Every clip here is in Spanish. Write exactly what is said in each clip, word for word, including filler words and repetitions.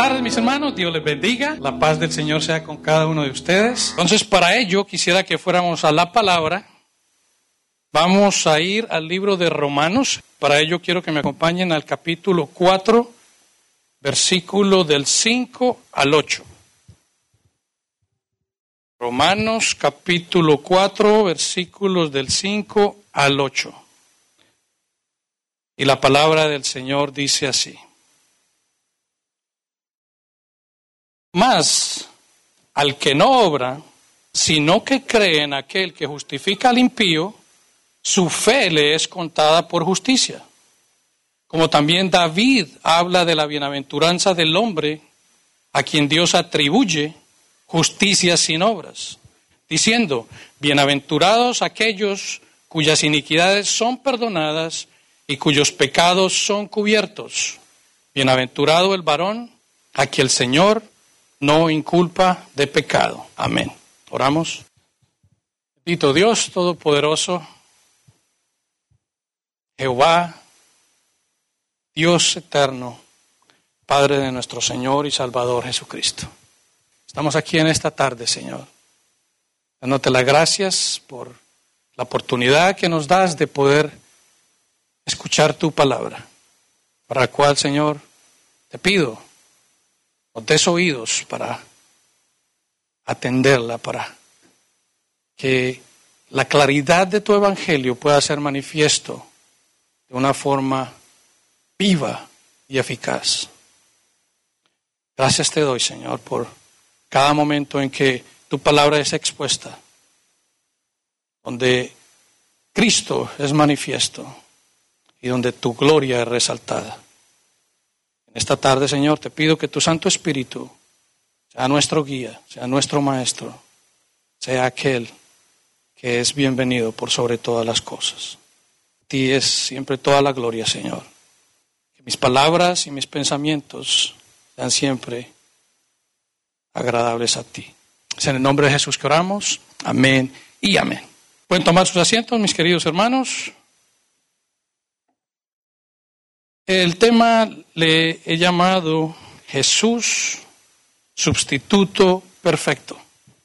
tardes, mis hermanos, Dios les bendiga, la paz del Señor sea con cada uno de ustedes. Entonces, para ello, quisiera que fuéramos a la palabra. Vamos a ir al libro de Romanos. Para ello, quiero que me acompañen al capítulo cuatro, versículo del cinco al ocho. Romanos, capítulo cuatro, versículos del cinco al ocho. Y la palabra del Señor dice así: Mas al que no obra, sino que cree en aquel que justifica al impío, su fe le es contada por justicia. Como también David habla de la bienaventuranza del hombre a quien Dios atribuye justicia sin obras, diciendo: bienaventurados aquellos cuyas iniquidades son perdonadas y cuyos pecados son cubiertos. Bienaventurado el varón a quien el Señor no inculpa de pecado. Amén. Oramos. Bendito Dios Todopoderoso, Jehová, Dios eterno, Padre de nuestro Señor y Salvador Jesucristo. Estamos aquí en esta tarde, Señor, dándote las gracias por la oportunidad que nos das de poder escuchar tu palabra, para la cual, Señor, te pido nos des oídos para atenderla, para que la claridad de tu evangelio pueda ser manifiesto de una forma viva y eficaz. Gracias te doy, Señor, por cada momento en que tu palabra es expuesta, donde Cristo es manifiesto y donde tu gloria es resaltada. En esta tarde, Señor, te pido que tu Santo Espíritu sea nuestro guía, sea nuestro maestro, sea aquel que es bienvenido por sobre todas las cosas. A ti es siempre toda la gloria, Señor. Que mis palabras y mis pensamientos sean siempre agradables a ti. Es en el nombre de Jesús que oramos. Amén y amén. Pueden tomar sus asientos, mis queridos hermanos. El tema le he llamado Jesús, sustituto perfecto.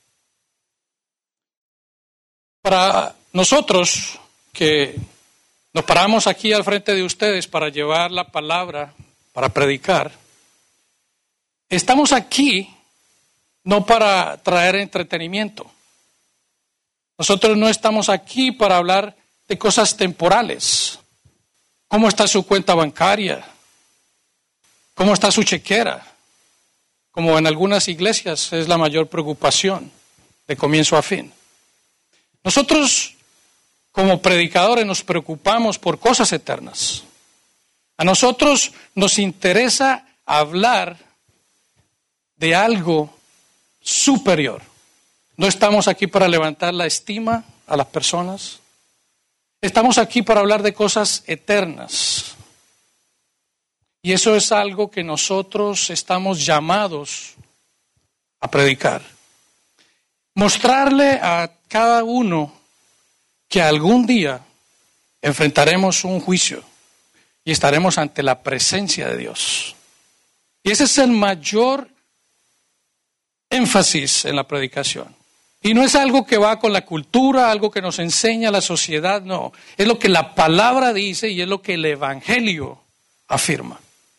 Para nosotros que nos paramos aquí al frente de ustedes para llevar la palabra, para predicar, estamos aquí no para traer entretenimiento. Nosotros no estamos aquí para hablar de cosas temporales. ¿Cómo está su cuenta bancaria? ¿Cómo está su chequera? Como en algunas iglesias es la mayor preocupación de comienzo a fin. Nosotros, como predicadores, nos preocupamos por cosas eternas. A nosotros nos interesa hablar de algo superior. No estamos aquí para levantar la estima a las personas. Estamos aquí para hablar de cosas eternas. Y eso es algo que nosotros estamos llamados a predicar. Mostrarle a cada uno que algún día enfrentaremos un juicio y estaremos ante la presencia de Dios. Y ese es el mayor énfasis en la predicación. Y no es algo que va con la cultura, algo que nos enseña la sociedad, no. Es lo que la palabra dice y es lo que el evangelio afirma.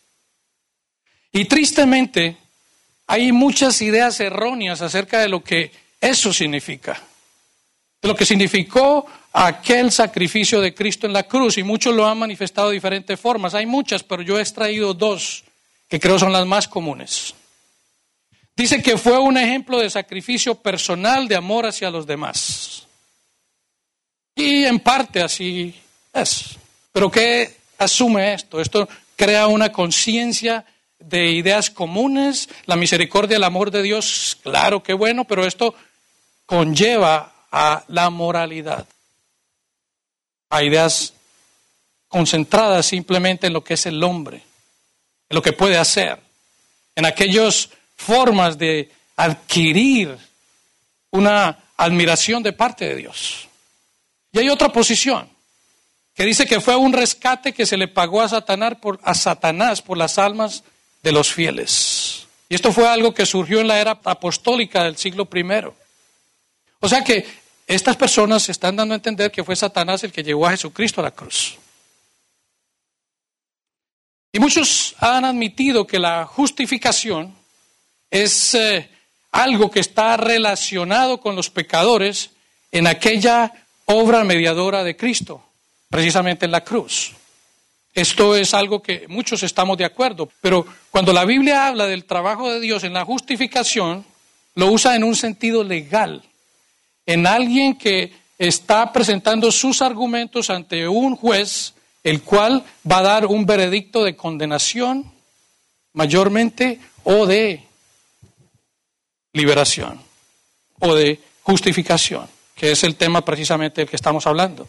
Y tristemente, hay muchas ideas erróneas acerca de lo que eso significa. De lo que significó aquel sacrificio de Cristo en la cruz. Y muchos lo han manifestado de diferentes formas. Hay muchas, pero yo he extraído dos que creo son las más comunes. Dice que fue un ejemplo de sacrificio personal de amor hacia los demás. Y en parte así es. ¿Pero qué asume esto? Esto crea una conciencia de ideas comunes. La misericordia, el amor de Dios, claro que bueno, pero esto conlleva a la moralidad. A ideas concentradas simplemente en lo que es el hombre, en lo que puede hacer, en aquellos formas de adquirir una admiración de parte de Dios. Y hay otra posición que dice que fue un rescate que se le pagó a Satanás por, a Satanás por las almas de los fieles. Y esto fue algo que surgió en la era apostólica del siglo primero. O sea que estas personas se están dando a entender que fue Satanás el que llevó a Jesucristo a la cruz. Y muchos han admitido que la justificación es eh, algo que está relacionado con los pecadores en aquella obra mediadora de Cristo, precisamente en la cruz. Esto es algo que muchos estamos de acuerdo, pero cuando la Biblia habla del trabajo de Dios en la justificación, lo usa en un sentido legal, en alguien que está presentando sus argumentos ante un juez, el cual va a dar un veredicto de condenación, mayormente, o de liberación, o de justificación, que es el tema precisamente del que estamos hablando.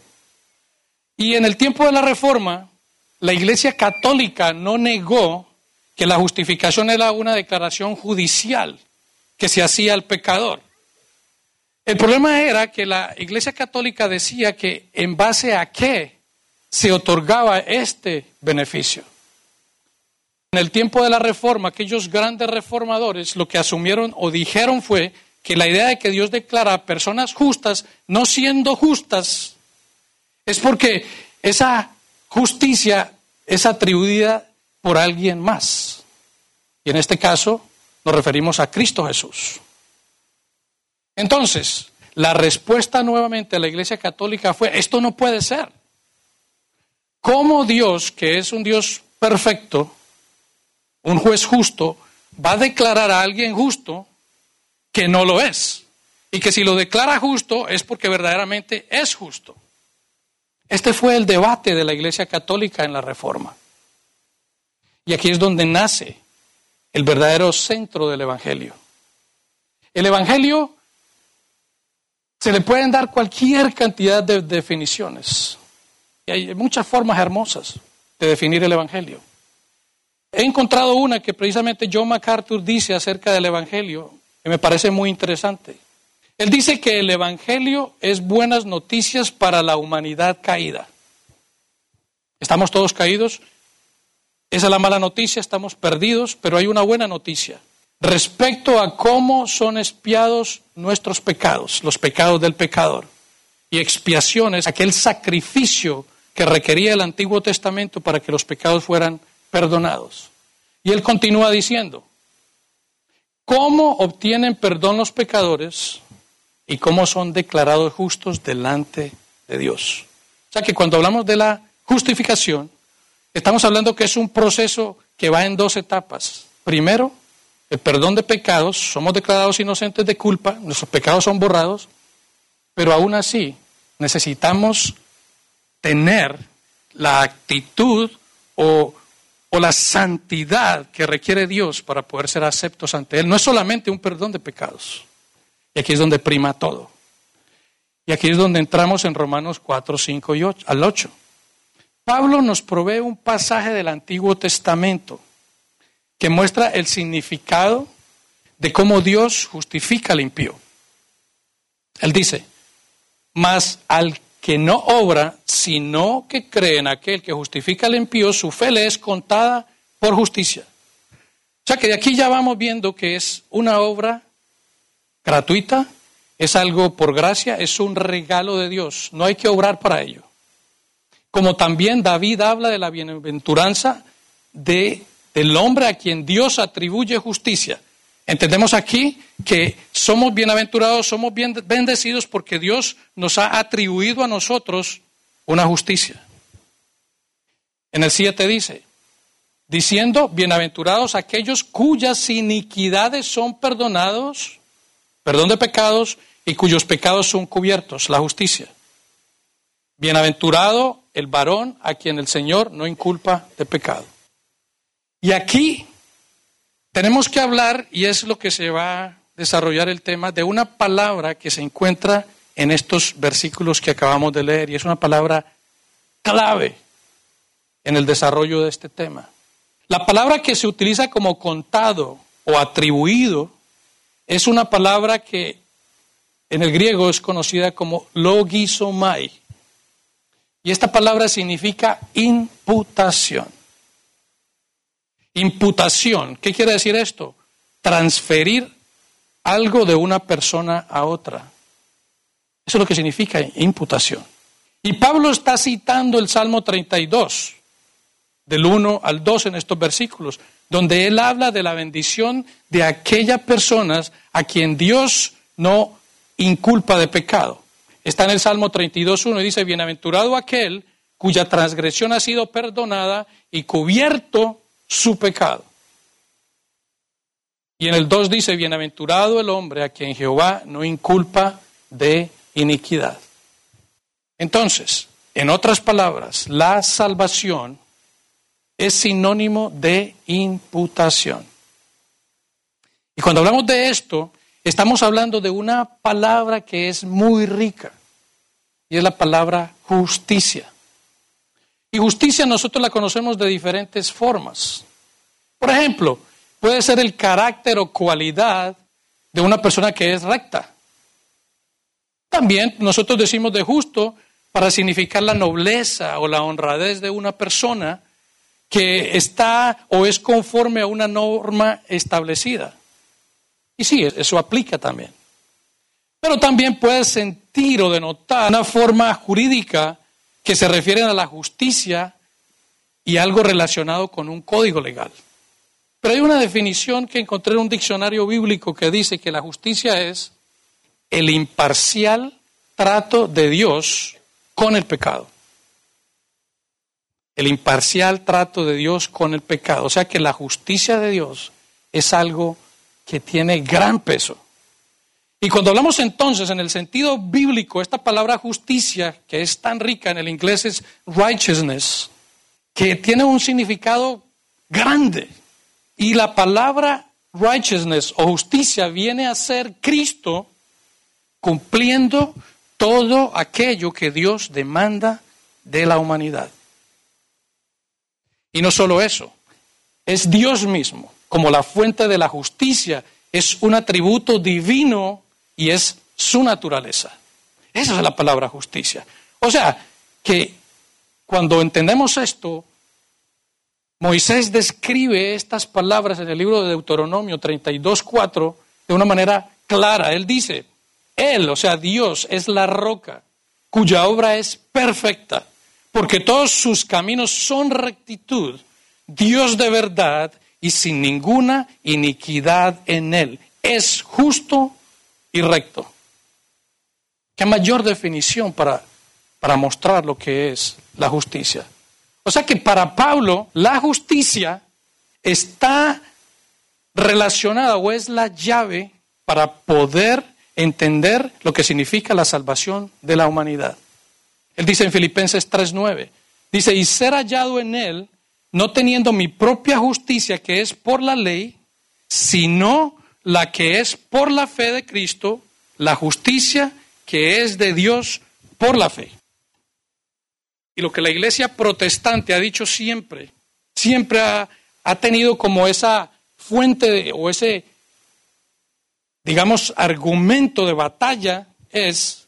Y en el tiempo de la Reforma, la Iglesia Católica no negó que la justificación era una declaración judicial que se hacía al pecador. El problema era que la Iglesia Católica decía que en base a qué se otorgaba este beneficio. En el tiempo de la Reforma, aquellos grandes reformadores lo que asumieron o dijeron fue que la idea de que Dios declara a personas justas no siendo justas es porque esa justicia es atribuida por alguien más. Y en este caso nos referimos a Cristo Jesús. Entonces, la respuesta nuevamente de la Iglesia Católica fue: esto no puede ser. ¿Cómo Dios, que es un Dios perfecto, un juez justo, va a declarar a alguien justo que no lo es? Y que si lo declara justo es porque verdaderamente es justo. Este fue el debate de la Iglesia Católica en la Reforma. Y aquí es donde nace el verdadero centro del Evangelio. El Evangelio se le pueden dar cualquier cantidad de definiciones. Y hay muchas formas hermosas de definir el Evangelio. He encontrado una que precisamente John MacArthur dice acerca del Evangelio, que me parece muy interesante. Él dice que el Evangelio es buenas noticias para la humanidad caída. Estamos todos caídos, esa es la mala noticia, estamos perdidos, pero hay una buena noticia respecto a cómo son expiados nuestros pecados, los pecados del pecador. Y expiación es aquel sacrificio que requería el Antiguo Testamento para que los pecados fueran perdonados. Y él continúa diciendo: ¿cómo obtienen perdón los pecadores y cómo son declarados justos delante de Dios? O sea que cuando hablamos de la justificación, estamos hablando que es un proceso que va en dos etapas. Primero, el perdón de pecados, somos declarados inocentes de culpa, nuestros pecados son borrados, pero aún así necesitamos tener la actitud o, o la santidad que requiere Dios para poder ser aceptos ante Él. No es solamente un perdón de pecados. Y aquí es donde prima todo. Y aquí es donde entramos en Romanos cuatro, cinco y ocho, al ocho. Pablo nos provee un pasaje del Antiguo Testamento que muestra el significado de cómo Dios justifica al impío. Él dice: mas al que no obra, sino que cree en aquel que justifica al impío, su fe le es contada por justicia. O sea que de aquí ya vamos viendo que es una obra gratuita, es algo por gracia, es un regalo de Dios, no hay que obrar para ello. Como también David habla de la bienaventuranza de, del hombre a quien Dios atribuye justicia. Entendemos aquí que somos bienaventurados, somos bien bendecidos porque Dios nos ha atribuido a nosotros una justicia. En el siete dice: diciendo, bienaventurados aquellos cuyas iniquidades son perdonados, perdón de pecados, y cuyos pecados son cubiertos, la justicia. Bienaventurado el varón a quien el Señor no inculpa de pecado. Y aquí tenemos que hablar, y es lo que se va a desarrollar el tema, de una palabra que se encuentra en estos versículos que acabamos de leer, y es una palabra clave en el desarrollo de este tema. La palabra que se utiliza como contado o atribuido es una palabra que en el griego es conocida como logizomai. Y esta palabra significa imputación. Imputación, ¿qué quiere decir esto? transferir algo de una persona a otra. Eso es lo que significa imputación. Y Pablo está citando el Salmo treinta y dos, del uno al dos en estos versículos, donde él habla de la bendición de aquellas personas a quien Dios no inculpa de pecado. Está en el Salmo treinta y dos, uno y dice, bienaventurado aquel cuya transgresión ha sido perdonada y cubierto su pecado. Y en el dos dice, bienaventurado el hombre a quien Jehová no inculpa de iniquidad. Entonces, en otras palabras, la salvación es sinónimo de imputación. Y cuando hablamos de esto, estamos hablando de una palabra que es muy rica, y es la palabra justicia. Y justicia nosotros la conocemos de diferentes formas. Por ejemplo, puede ser el carácter o cualidad de una persona que es recta. También nosotros decimos de justo para significar la nobleza o la honradez de una persona que está o es conforme a una norma establecida. Y sí, eso aplica también. Pero también puede sentir o denotar una forma jurídica que se refiere a la justicia y algo relacionado con un código legal. Pero hay una definición que encontré en un diccionario bíblico que dice que la justicia es el imparcial trato de Dios con el pecado. El imparcial trato de Dios con el pecado. O sea que la justicia de Dios es algo que tiene gran peso. Y cuando hablamos entonces en el sentido bíblico, esta palabra justicia, que es tan rica en el inglés, es righteousness, que tiene un significado grande. Y la palabra righteousness o justicia viene a ser Cristo cumpliendo todo aquello que Dios demanda de la humanidad. Y no solo eso, es Dios mismo, como la fuente de la justicia, es un atributo divino y es su naturaleza. Esa es la palabra justicia. O sea, que cuando entendemos esto, Moisés describe estas palabras en el libro de Deuteronomio treinta y dos, cuatro de una manera clara. Él dice, Él, o sea, Dios, es la roca cuya obra es perfecta, porque todos sus caminos son rectitud, Dios de verdad y sin ninguna iniquidad en Él. Es justo y recto. ¿Qué mayor definición para, para mostrar lo que es la justicia? O sea que para Pablo la justicia está relacionada o es la llave para poder entender lo que significa la salvación de la humanidad. Él dice en Filipenses tres nueve, dice, y ser hallado en Él, no teniendo mi propia justicia que es por la ley, sino la que es por la fe de Cristo, la justicia que es de Dios por la fe. Y lo que la iglesia protestante ha dicho siempre, siempre ha, ha tenido como esa fuente de, o ese, digamos, argumento de batalla es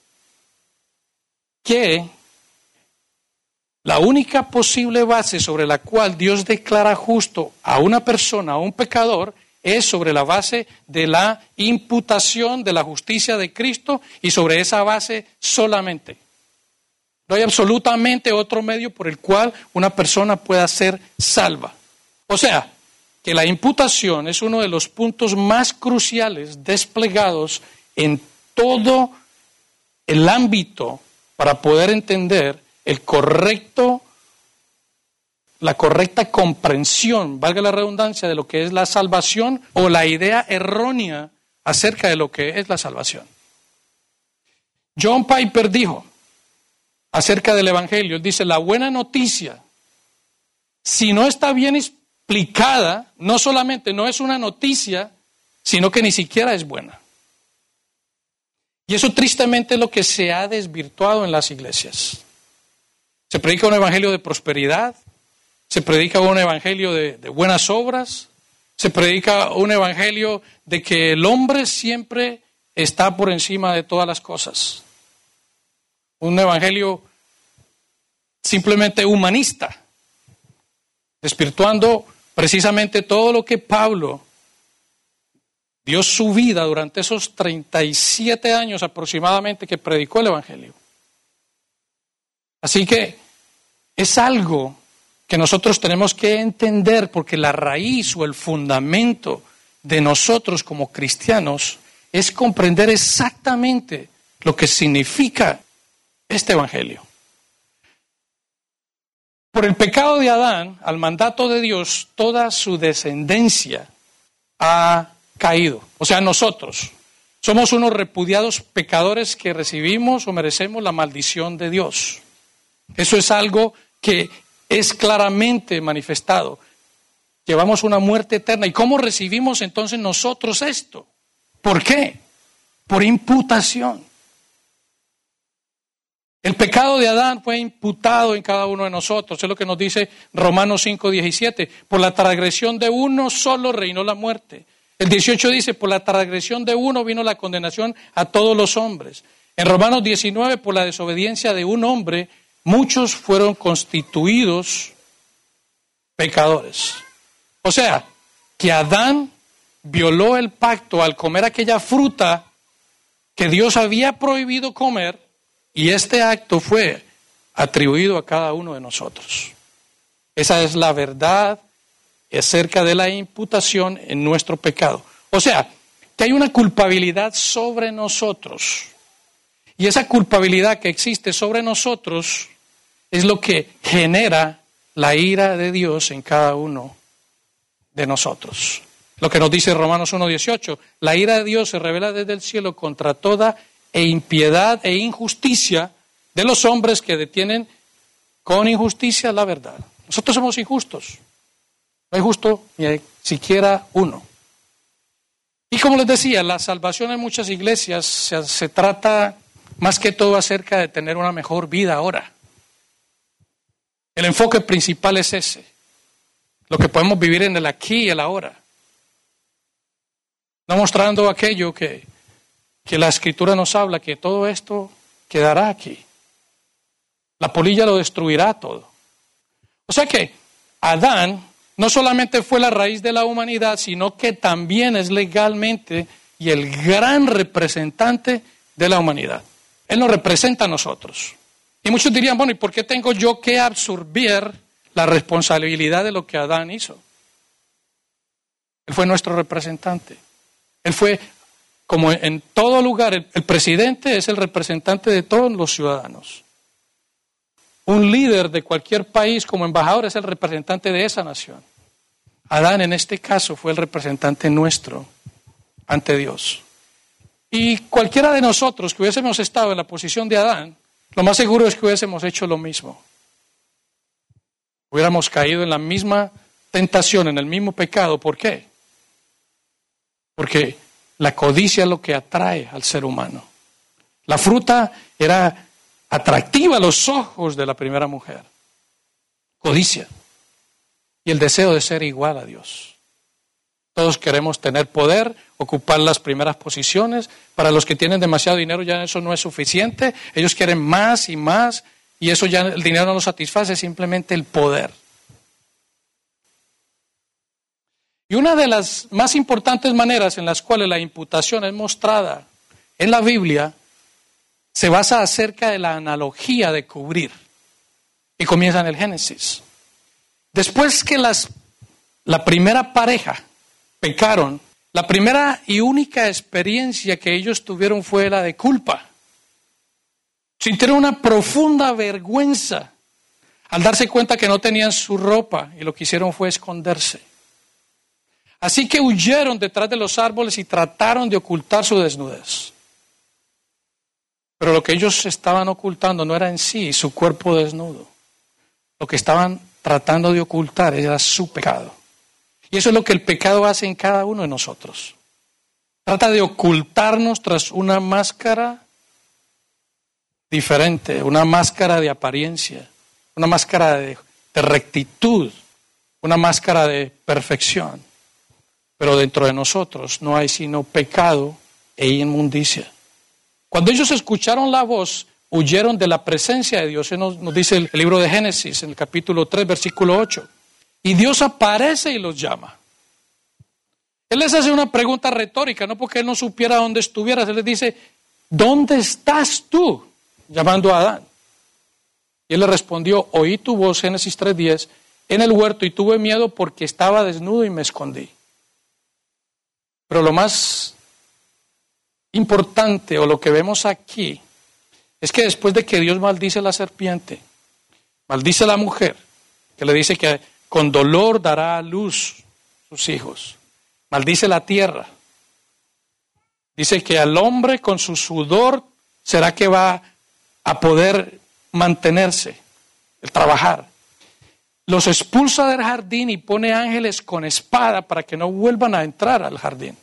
que la única posible base sobre la cual Dios declara justo a una persona, a un pecador, es sobre la base de la imputación de la justicia de Cristo y sobre esa base solamente. No hay absolutamente otro medio por el cual una persona pueda ser salva. O sea, que la imputación es uno de los puntos más cruciales desplegados en todo el ámbito para poder entender el correcto, la correcta comprensión, valga la redundancia, de lo que es la salvación o la idea errónea acerca de lo que es la salvación. John Piper dijo acerca del Evangelio, él dice, la buena noticia, si no está bien explicada, no solamente no es una noticia, sino que ni siquiera es buena. Y eso tristemente es lo que se ha desvirtuado en las iglesias. Se predica un evangelio de prosperidad, se predica un evangelio de, de buenas obras, se predica un evangelio de que el hombre siempre está por encima de todas las cosas. Un evangelio simplemente humanista, desvirtuando precisamente todo lo que Pablo dio su vida durante esos treinta y siete años aproximadamente que predicó el Evangelio. Así que es algo que nosotros tenemos que entender, porque la raíz o el fundamento de nosotros como cristianos es comprender exactamente lo que significa este Evangelio. Por el pecado de Adán, al mandato de Dios, toda su descendencia ha caído. O sea, nosotros somos unos repudiados pecadores que recibimos o merecemos la maldición de Dios. Eso es algo que es claramente manifestado. Llevamos una muerte eterna. ¿Y cómo recibimos entonces nosotros esto? ¿Por qué? Por imputación. El pecado de Adán fue imputado en cada uno de nosotros. Es lo que nos dice Romanos cinco diecisiete. Por la transgresión de uno solo reinó la muerte. El dieciocho dice, por la transgresión de uno vino la condenación a todos los hombres. En Romanos diecinueve, por la desobediencia de un hombre, muchos fueron constituidos pecadores. O sea, que Adán violó el pacto al comer aquella fruta que Dios había prohibido comer, y este acto fue atribuido a cada uno de nosotros. Esa es la verdad acerca de la imputación en nuestro pecado. O sea, que hay una culpabilidad sobre nosotros. Y esa culpabilidad que existe sobre nosotros es lo que genera la ira de Dios en cada uno de nosotros. Lo que nos dice Romanos uno dieciocho, la ira de Dios se revela desde el cielo contra toda e impiedad e injusticia de los hombres que detienen con injusticia la verdad. Nosotros somos injustos. No hay justo ni siquiera uno. Y como les decía, la salvación en muchas iglesias se, se trata más que todo acerca de tener una mejor vida ahora. El enfoque principal es ese. Lo que podemos vivir en el aquí y el ahora. No mostrando aquello que, que la Escritura nos habla, que todo esto quedará aquí. La polilla lo destruirá todo. O sea que Adán no solamente fue la raíz de la humanidad, sino que también es legalmente y el gran representante de la humanidad. Él nos representa a nosotros. Y muchos dirían, bueno, ¿y por qué tengo yo que absorber la responsabilidad de lo que Adán hizo? Él fue nuestro representante. Él fue, como en todo lugar, el, el presidente es el representante de todos los ciudadanos. Un líder de cualquier país como embajador es el representante de esa nación. Adán en este caso fue el representante nuestro ante Dios. Y cualquiera de nosotros que hubiésemos estado en la posición de Adán, lo más seguro es que hubiésemos hecho lo mismo. Hubiéramos caído en la misma tentación, en el mismo pecado. ¿Por qué? Porque la codicia es lo que atrae al ser humano. La fruta era atractiva a los ojos de la primera mujer. Codicia. Y el deseo de ser igual a Dios. Todos queremos tener poder, ocupar las primeras posiciones. Para los que tienen demasiado dinero ya eso no es suficiente. Ellos quieren más y más y eso ya el dinero no los satisface, simplemente el poder. Y una de las más importantes maneras en las cuales la imputación es mostrada en la Biblia se basa acerca de la analogía de cubrir. Y comienza en el Génesis. Después que las, la primera pareja pecaron, la primera y única experiencia que ellos tuvieron fue la de culpa. Sintieron una profunda vergüenza al darse cuenta que no tenían su ropa y lo que hicieron fue esconderse. Así que huyeron detrás de los árboles y trataron de ocultar su desnudez. Pero lo que ellos estaban ocultando no era en sí su cuerpo desnudo. Lo que estaban tratando de ocultar era su pecado. Y eso es lo que el pecado hace en cada uno de nosotros. Trata de ocultarnos tras una máscara diferente, una máscara de apariencia, una máscara de, de rectitud, una máscara de perfección. Pero dentro de nosotros no hay sino pecado e inmundicia. Cuando ellos escucharon la voz, huyeron de la presencia de Dios. Eso nos, nos dice el, el libro de Génesis, en el capítulo tres, versículo ocho. Y Dios aparece y los llama. Él les hace una pregunta retórica, no porque él no supiera dónde estuvieras. Él les dice, ¿dónde estás tú? Llamando a Adán. Y él le respondió, oí tu voz, Génesis tres diez, en el huerto y tuve miedo porque estaba desnudo y me escondí. Pero lo más importante o lo que vemos aquí es que después de que Dios maldice a la serpiente, maldice a la mujer, que le dice que con dolor dará a luz sus hijos, maldice la tierra, dice que al hombre con su sudor será que va a poder mantenerse, el trabajar. Los expulsa del jardín y pone ángeles con espada para que no vuelvan a entrar al jardín.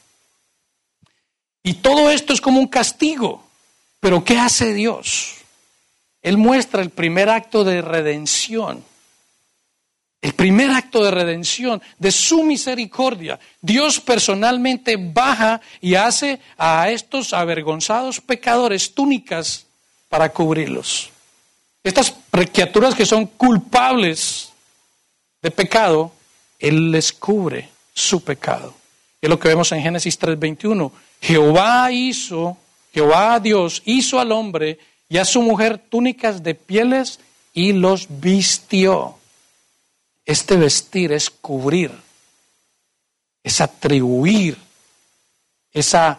Y todo esto es como un castigo. Pero ¿qué hace Dios? Él muestra el primer acto de redención. El primer acto de redención, de su misericordia. Dios personalmente baja y hace a estos avergonzados pecadores túnicas para cubrirlos. Estas criaturas que son culpables de pecado, Él les cubre su pecado. Es lo que vemos en Génesis tres veintiuno. Jehová hizo, Jehová Dios hizo al hombre y a su mujer túnicas de pieles y los vistió. Este vestir es cubrir, es atribuir esa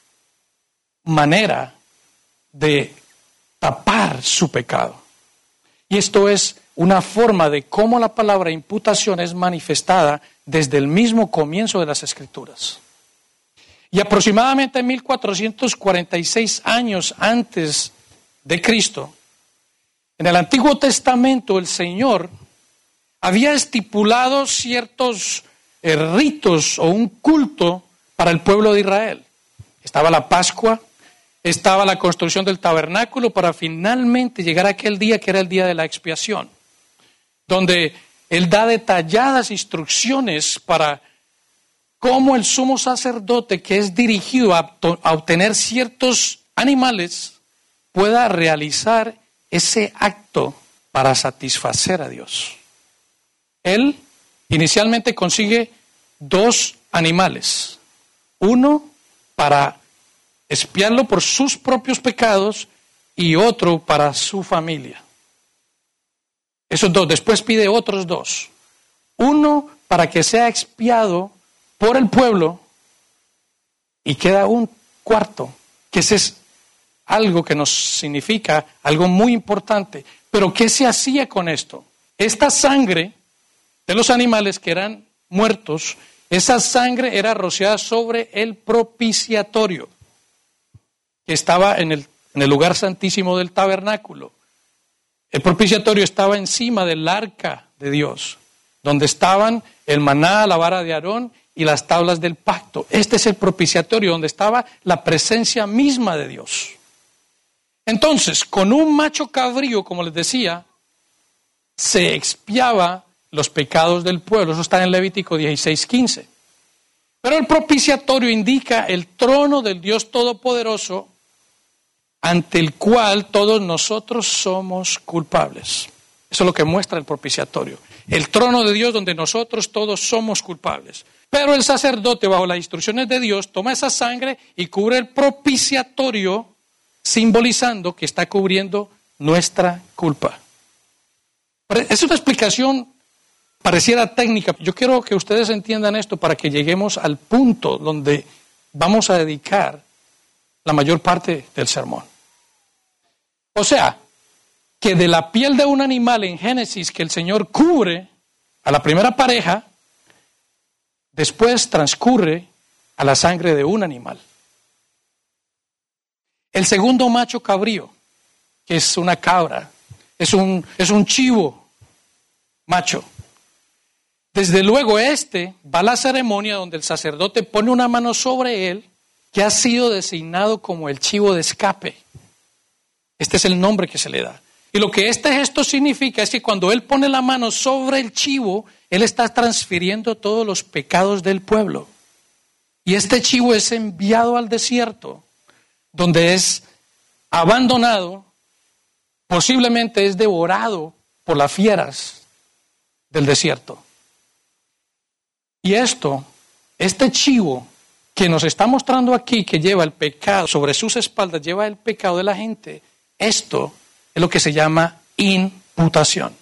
manera de tapar su pecado. Y esto es una forma de cómo la palabra imputación es manifestada desde el mismo comienzo de las Escrituras. Y aproximadamente mil cuatrocientos cuarenta y seis años antes de Cristo, en el Antiguo Testamento el Señor había estipulado ciertos eh, ritos o un culto para el pueblo de Israel. Estaba la Pascua, estaba la construcción del tabernáculo para finalmente llegar a aquel día que era el día de la expiación, donde Él da detalladas instrucciones para cómo el sumo sacerdote que es dirigido a, a obtener ciertos animales pueda realizar ese acto para satisfacer a Dios. Él inicialmente consigue dos animales, uno para expiarlo por sus propios pecados y otro para su familia. Esos dos, después pide otros dos, uno para que sea expiado por el pueblo y queda un cuarto, que ese es algo que nos significa algo muy importante. Pero ¿qué se hacía con esto? Esta sangre de los animales que eran muertos, esa sangre era rociada sobre el propiciatorio que estaba en el, en el lugar santísimo del tabernáculo. El propiciatorio estaba encima del arca de Dios, donde estaban el maná, la vara de Aarón y las tablas del pacto. Este es el propiciatorio donde estaba la presencia misma de Dios. Entonces, con un macho cabrío, como les decía, se expiaba los pecados del pueblo. Eso está en Levítico dieciséis quince. Pero el propiciatorio indica el trono del Dios Todopoderoso ante el cual todos nosotros somos culpables. Eso es lo que muestra el propiciatorio. El trono de Dios donde nosotros todos somos culpables. Pero el sacerdote, bajo las instrucciones de Dios, toma esa sangre y cubre el propiciatorio, simbolizando que está cubriendo nuestra culpa. Es una explicación, pareciera técnica. Yo quiero que ustedes entiendan esto para que lleguemos al punto donde vamos a dedicar la mayor parte del sermón. O sea, que de la piel de un animal en Génesis que el Señor cubre a la primera pareja, después transcurre a la sangre de un animal. El segundo macho cabrío, que es una cabra, es un, es un chivo macho. Desde luego este va a la ceremonia donde el sacerdote pone una mano sobre él, que ha sido designado como el chivo de escape. Este es el nombre que se le da. Y lo que este gesto significa es que cuando él pone la mano sobre el chivo, él está transfiriendo todos los pecados del pueblo. Y este chivo es enviado al desierto, donde es abandonado, posiblemente es devorado por las fieras del desierto. Y esto Este chivo que nos está mostrando aquí, que lleva el pecado sobre sus espaldas, lleva el pecado de la gente, esto es lo que se llama imputación.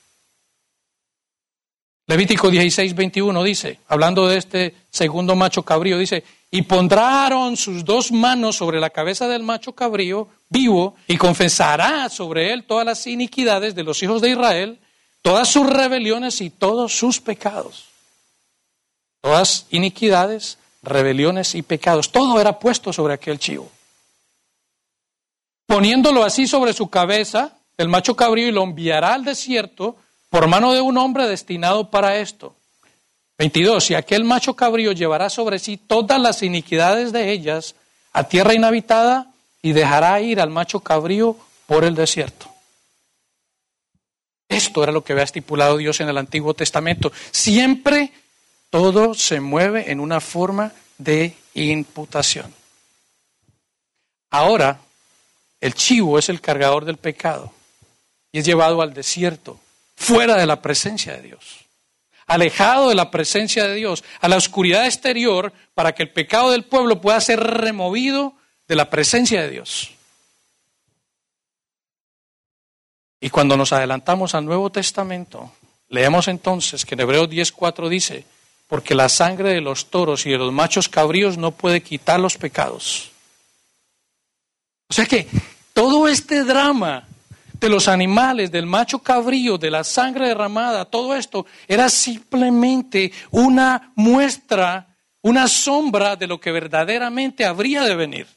Levítico dieciséis, veintiuno dice, hablando de este segundo macho cabrío, dice, y pondrá Aarón sus dos manos sobre la cabeza del macho cabrío vivo y confesará sobre él todas las iniquidades de los hijos de Israel, todas sus rebeliones y todos sus pecados. Todas iniquidades, rebeliones y pecados. Todo era puesto sobre aquel chivo. Poniéndolo así sobre su cabeza, el macho cabrío, y lo enviará al desierto por mano de un hombre destinado para esto. veintidós. Y aquel macho cabrío llevará sobre sí todas las iniquidades de ellas a tierra inhabitada y dejará ir al macho cabrío por el desierto. Esto era lo que había estipulado Dios en el Antiguo Testamento. Siempre todo se mueve en una forma de imputación. Ahora, el chivo es el cargador del pecado y es llevado al desierto, fuera de la presencia de Dios, alejado de la presencia de Dios, a la oscuridad exterior, para que el pecado del pueblo pueda ser removido de la presencia de Dios. Y cuando nos adelantamos al Nuevo Testamento, leemos entonces que en Hebreos diez cuatro dice, porque la sangre de los toros y de los machos cabríos no puede quitar los pecados. O sea que todo este drama de los animales, del macho cabrío, de la sangre derramada, todo esto era simplemente una muestra, una sombra de lo que verdaderamente habría de venir.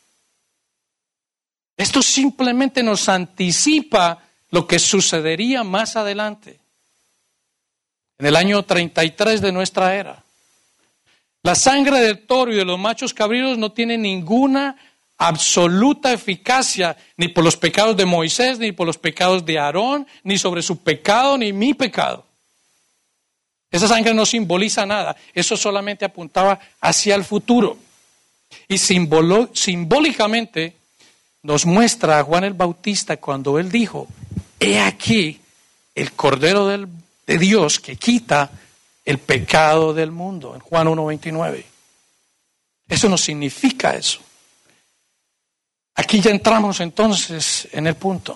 Esto simplemente nos anticipa lo que sucedería más adelante, en el año treinta y tres de nuestra era. La sangre del toro y de los machos cabríos no tiene ninguna absoluta eficacia, ni por los pecados de Moisés, ni por los pecados de Aarón, ni sobre su pecado, ni mi pecado. Esa sangre no simboliza nada, eso solamente apuntaba hacia el futuro. Y simbolo, simbólicamente nos muestra a Juan el Bautista cuando él dijo, he aquí el Cordero del, de Dios que quita el pecado del mundo, en Juan uno veintinueve. Eso no significa eso. Aquí ya entramos entonces en el punto.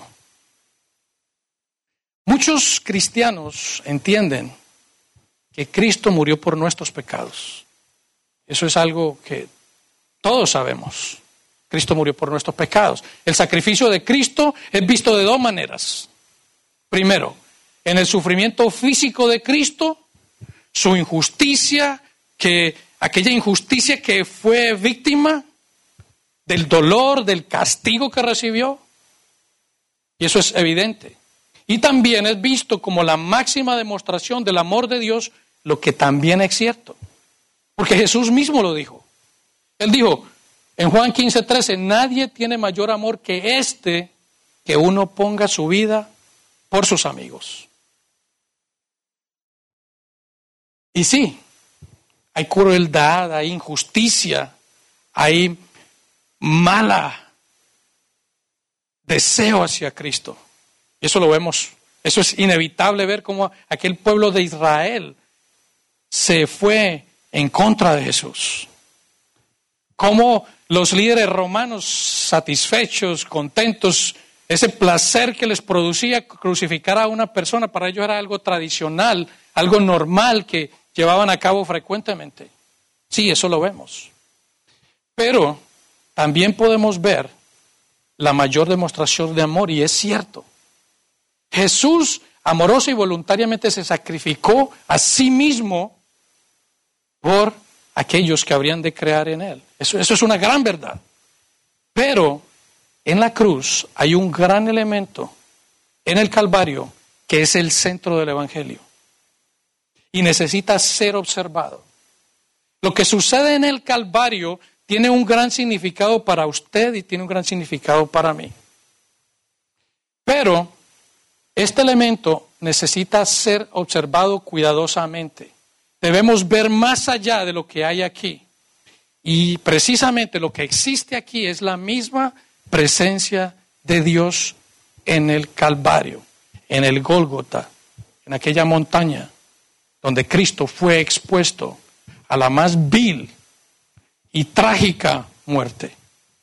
Muchos cristianos entienden que Cristo murió por nuestros pecados. Eso es algo que todos sabemos. Cristo murió por nuestros pecados. El sacrificio de Cristo es visto de dos maneras. Primero, en el sufrimiento físico de Cristo, su injusticia, que aquella injusticia que fue víctima del dolor, del castigo que recibió. Y eso es evidente. Y también es visto como la máxima demostración del amor de Dios, lo que también es cierto. Porque Jesús mismo lo dijo. Él dijo en Juan quince trece, nadie tiene mayor amor que este, que uno ponga su vida por sus amigos. Y sí, hay crueldad, hay injusticia, hay mala deseo hacia Cristo. Y eso lo vemos, eso es inevitable ver cómo aquel pueblo de Israel se fue en contra de Jesús. Cómo los líderes romanos satisfechos, contentos, ese placer que les producía crucificar a una persona, para ellos era algo tradicional, algo normal que llevaban a cabo frecuentemente. Sí, eso lo vemos. Pero también podemos ver la mayor demostración de amor, y es cierto. Jesús, amoroso y voluntariamente, se sacrificó a sí mismo por aquellos que habrían de creer en Él. Eso, eso es una gran verdad. Pero en la cruz hay un gran elemento, en el Calvario, que es el centro del Evangelio. Y necesita ser observado. Lo que sucede en el Calvario tiene un gran significado para usted y tiene un gran significado para mí. Pero este elemento necesita ser observado cuidadosamente. Debemos ver más allá de lo que hay aquí. Y precisamente lo que existe aquí es la misma presencia de Dios en el Calvario, en el Gólgota, en aquella montaña donde Cristo fue expuesto a la más vil y trágica muerte.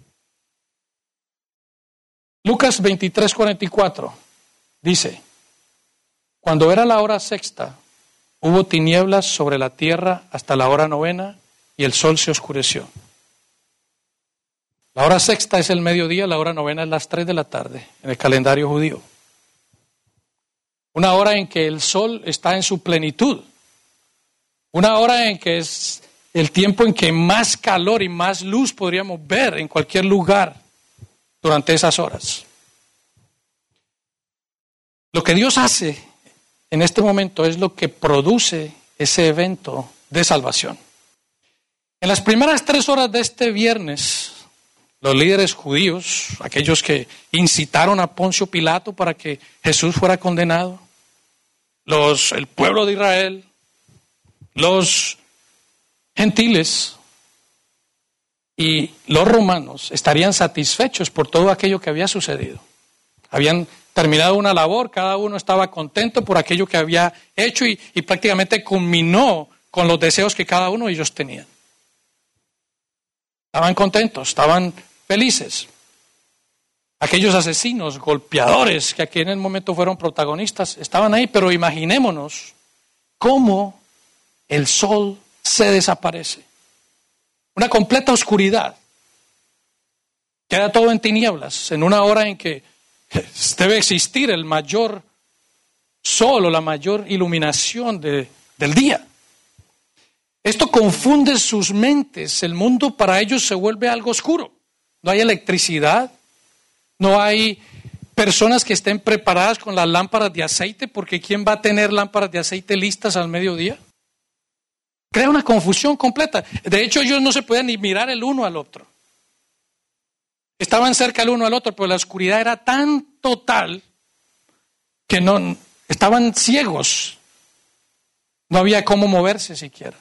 Lucas veintitrés, cuarenta y cuatro dice: cuando era la hora sexta, hubo tinieblas sobre la tierra hasta la hora novena y el sol se oscureció. La hora sexta es el mediodía, la hora novena es las tres de la tarde en el calendario judío. Una hora en que el sol está en su plenitud. Una hora en que es el tiempo en que más calor y más luz podríamos ver en cualquier lugar durante esas horas. Lo que Dios hace en este momento es lo que produce ese evento de salvación. En las primeras tres horas de este viernes, los líderes judíos, aquellos que incitaron a Poncio Pilato para que Jesús fuera condenado, los, el pueblo de Israel, los gentiles y los romanos estarían satisfechos por todo aquello que había sucedido. Habían terminado una labor, cada uno estaba contento por aquello que había hecho y, y prácticamente culminó con los deseos que cada uno de ellos tenían. Estaban contentos, estaban felices. Aquellos asesinos, golpeadores que aquí en el momento fueron protagonistas, estaban ahí, pero imaginémonos cómo el sol se desaparece. Una completa oscuridad. Queda todo en tinieblas, en una hora en que debe existir el mayor sol o la mayor iluminación de, del día. Esto confunde sus mentes. El mundo para ellos se vuelve algo oscuro. No hay electricidad, no hay personas que estén preparadas con las lámparas de aceite, porque ¿quién va a tener lámparas de aceite listas al mediodía? Crea una confusión completa. De hecho, ellos no se podían ni mirar el uno al otro. Estaban cerca el uno al otro, pero la oscuridad era tan total que no estaban ciegos. No había cómo moverse siquiera.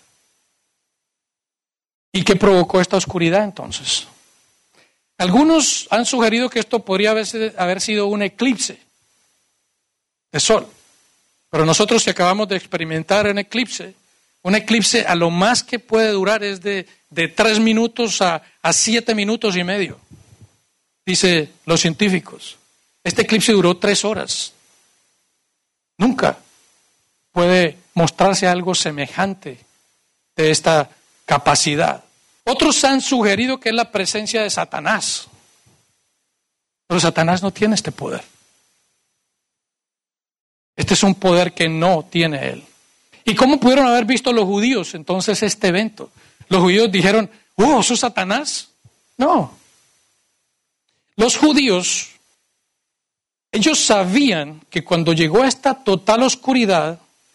¿Y qué provocó esta oscuridad entonces? Algunos han sugerido que esto podría haber, haber sido un eclipse de sol. Pero nosotros que acabamos de experimentar un eclipse, un eclipse a lo más que puede durar es de, de tres minutos a, a siete minutos y medio, dice los científicos. Este eclipse duró tres horas. Nunca puede mostrarse algo semejante de esta capacidad. Otros han sugerido que es la presencia de Satanás. Pero Satanás no tiene este poder. Este es un poder que no tiene él. ¿Y cómo pudieron haber visto los judíos entonces este evento? Los judíos dijeron, ¡oh, eso es Satanás! No. Los judíos, ellos sabían que cuando llegó esta total oscuridad,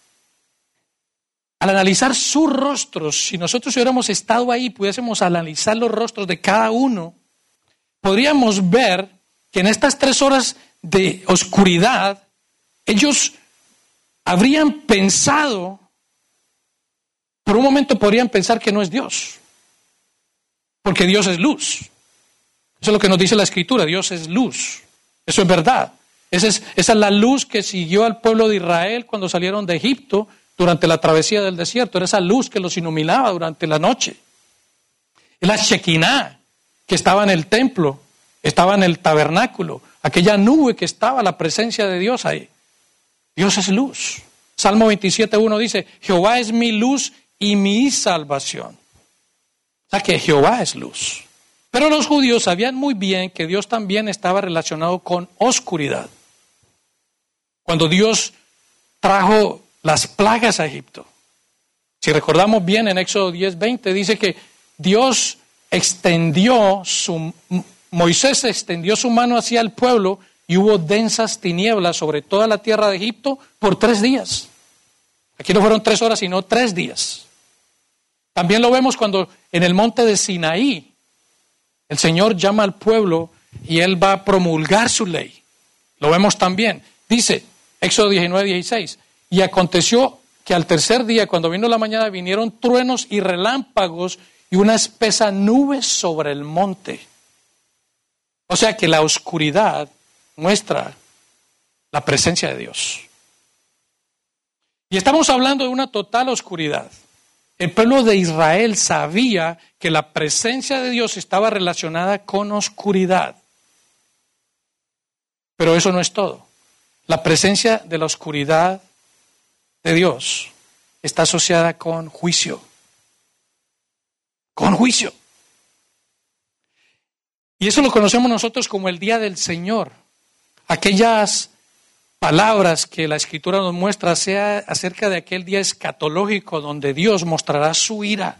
al analizar sus rostros, si nosotros hubiéramos estado ahí, pudiésemos analizar los rostros de cada uno, podríamos ver que en estas tres horas de oscuridad, ellos habrían pensado, por un momento podrían pensar que no es Dios, porque Dios es luz. Eso es lo que nos dice la Escritura, Dios es luz. Eso es verdad. Esa es, esa es la luz que siguió al pueblo de Israel cuando salieron de Egipto, durante la travesía del desierto. Era esa luz que los iluminaba durante la noche. Es la Shekinah que estaba en el templo, estaba en el tabernáculo, aquella nube que estaba, la presencia de Dios ahí. Dios es luz. Salmo veintisiete uno dice, Jehová es mi luz y mi salvación. O sea que Jehová es luz. Pero los judíos sabían muy bien que Dios también estaba relacionado con oscuridad. Cuando Dios trajo las plagas a Egipto. Si recordamos bien en Éxodo diez veinte dice que Dios extendió su, Moisés extendió su mano hacia el pueblo y hubo densas tinieblas sobre toda la tierra de Egipto por tres días. Aquí no fueron tres horas, sino tres días. También lo vemos cuando en el monte de Sinaí el Señor llama al pueblo y Él va a promulgar su ley. Lo vemos también. Dice Éxodo diecinueve dieciséis. Y aconteció que al tercer día, cuando vino la mañana, vinieron truenos y relámpagos y una espesa nube sobre el monte. O sea que la oscuridad muestra la presencia de Dios. Y estamos hablando de una total oscuridad. El pueblo de Israel sabía que la presencia de Dios estaba relacionada con oscuridad. Pero eso no es todo. La presencia de la oscuridad de Dios está asociada con juicio. Con juicio. Y eso lo conocemos nosotros como el día del Señor. Aquellas palabras que la Escritura nos muestra sea acerca de aquel día escatológico donde Dios mostrará su ira.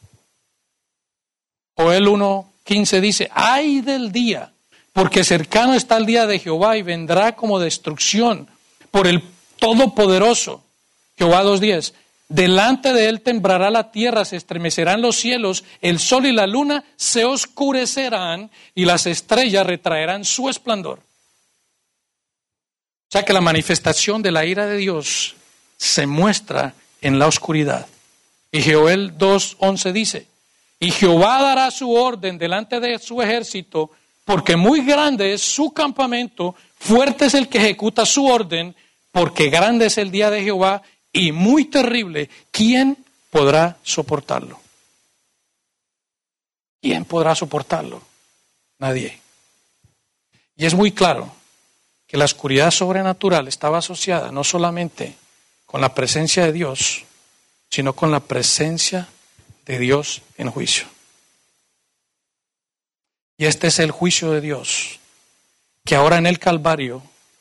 Joel uno quince dice, ay del día, porque cercano está el día de Jehová y vendrá como destrucción por el Todopoderoso. Jehová dos diez, delante de él temblará la tierra, se estremecerán los cielos, el sol y la luna se oscurecerán y las estrellas retraerán su esplendor. O sea que la manifestación de la ira de Dios se muestra en la oscuridad. Y Joel dos once dice, y Jehová dará su orden delante de su ejército, porque muy grande es su campamento, fuerte es el que ejecuta su orden, porque grande es el día de Jehová y muy terrible. ¿Quién podrá soportarlo? ¿Quién podrá soportarlo? Nadie. Y es muy claro que la oscuridad sobrenatural estaba asociada no solamente con la presencia de Dios, sino con la presencia de Dios en juicio. Y este es el juicio de Dios, que ahora en el Calvario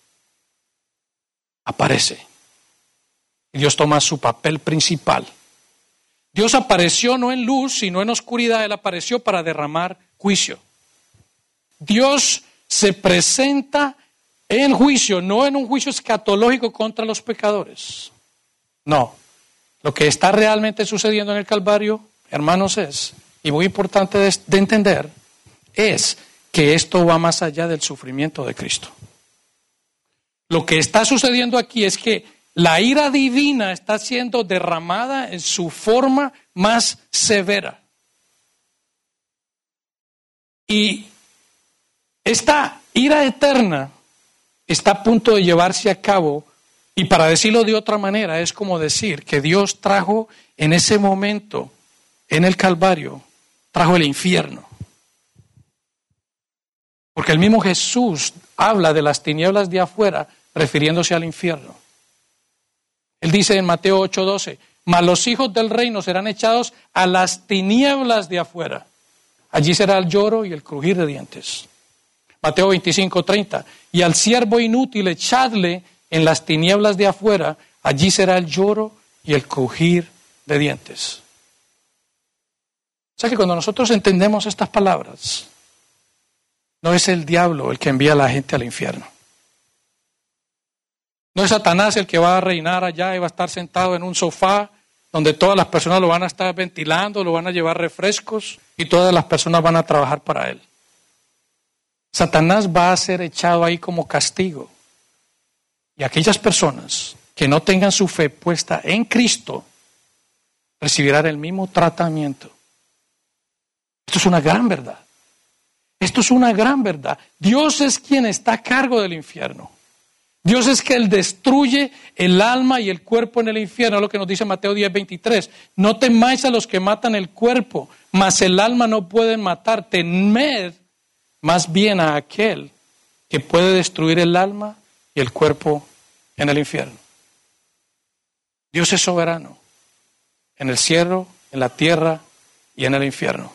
aparece. Y Dios toma su papel principal. Dios apareció no en luz, sino en oscuridad. Él apareció para derramar juicio. Dios se presenta en juicio, no en un juicio escatológico contra los pecadores. No. Lo que está realmente sucediendo en el Calvario, hermanos, es, y muy importante de, de entender, es que esto va más allá del sufrimiento de Cristo. Lo que está sucediendo aquí es que la ira divina está siendo derramada en su forma más severa. Y esta ira eterna está a punto de llevarse a cabo, y para decirlo de otra manera, es como decir que Dios trajo en ese momento, en el Calvario, trajo el infierno. Porque el mismo Jesús habla de las tinieblas de afuera, refiriéndose al infierno. Él dice en Mateo ocho doce, mas los hijos del reino serán echados a las tinieblas de afuera. Allí será el lloro y el crujir de dientes. Mateo veinticinco treinta, y al siervo inútil echadle en las tinieblas de afuera, allí será el lloro y el crujir de dientes. O sea que cuando nosotros entendemos estas palabras, no es el diablo el que envía a la gente al infierno. No es Satanás el que va a reinar allá y va a estar sentado en un sofá donde todas las personas lo van a estar ventilando, lo van a llevar refrescos y todas las personas van a trabajar para él. Satanás va a ser echado ahí como castigo. Y aquellas personas que no tengan su fe puesta en Cristo recibirán el mismo tratamiento. Esto es una gran verdad. Esto es una gran verdad. Dios es quien está a cargo del infierno. Dios es que Él destruye el alma y el cuerpo en el infierno, es lo que nos dice Mateo diez veintitrés. No temáis a los que matan el cuerpo, mas el alma no pueden matar. Temed más bien a aquel que puede destruir el alma y el cuerpo en el infierno. Dios es soberano en el cielo, en la tierra y en el infierno.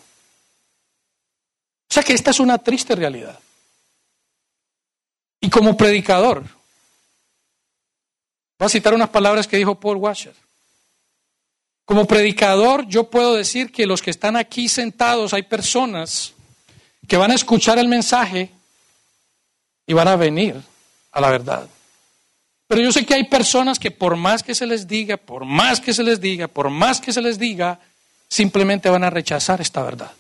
O sea que esta es una triste realidad. Y como predicador, voy a citar unas palabras que dijo Paul Washer. Como predicador, yo puedo decir que los que están aquí sentados, hay personas que van a escuchar el mensaje y van a venir a la verdad. Pero yo sé que hay personas que por más que se les diga, por más que se les diga, por más que se les diga, simplemente van a rechazar esta verdad.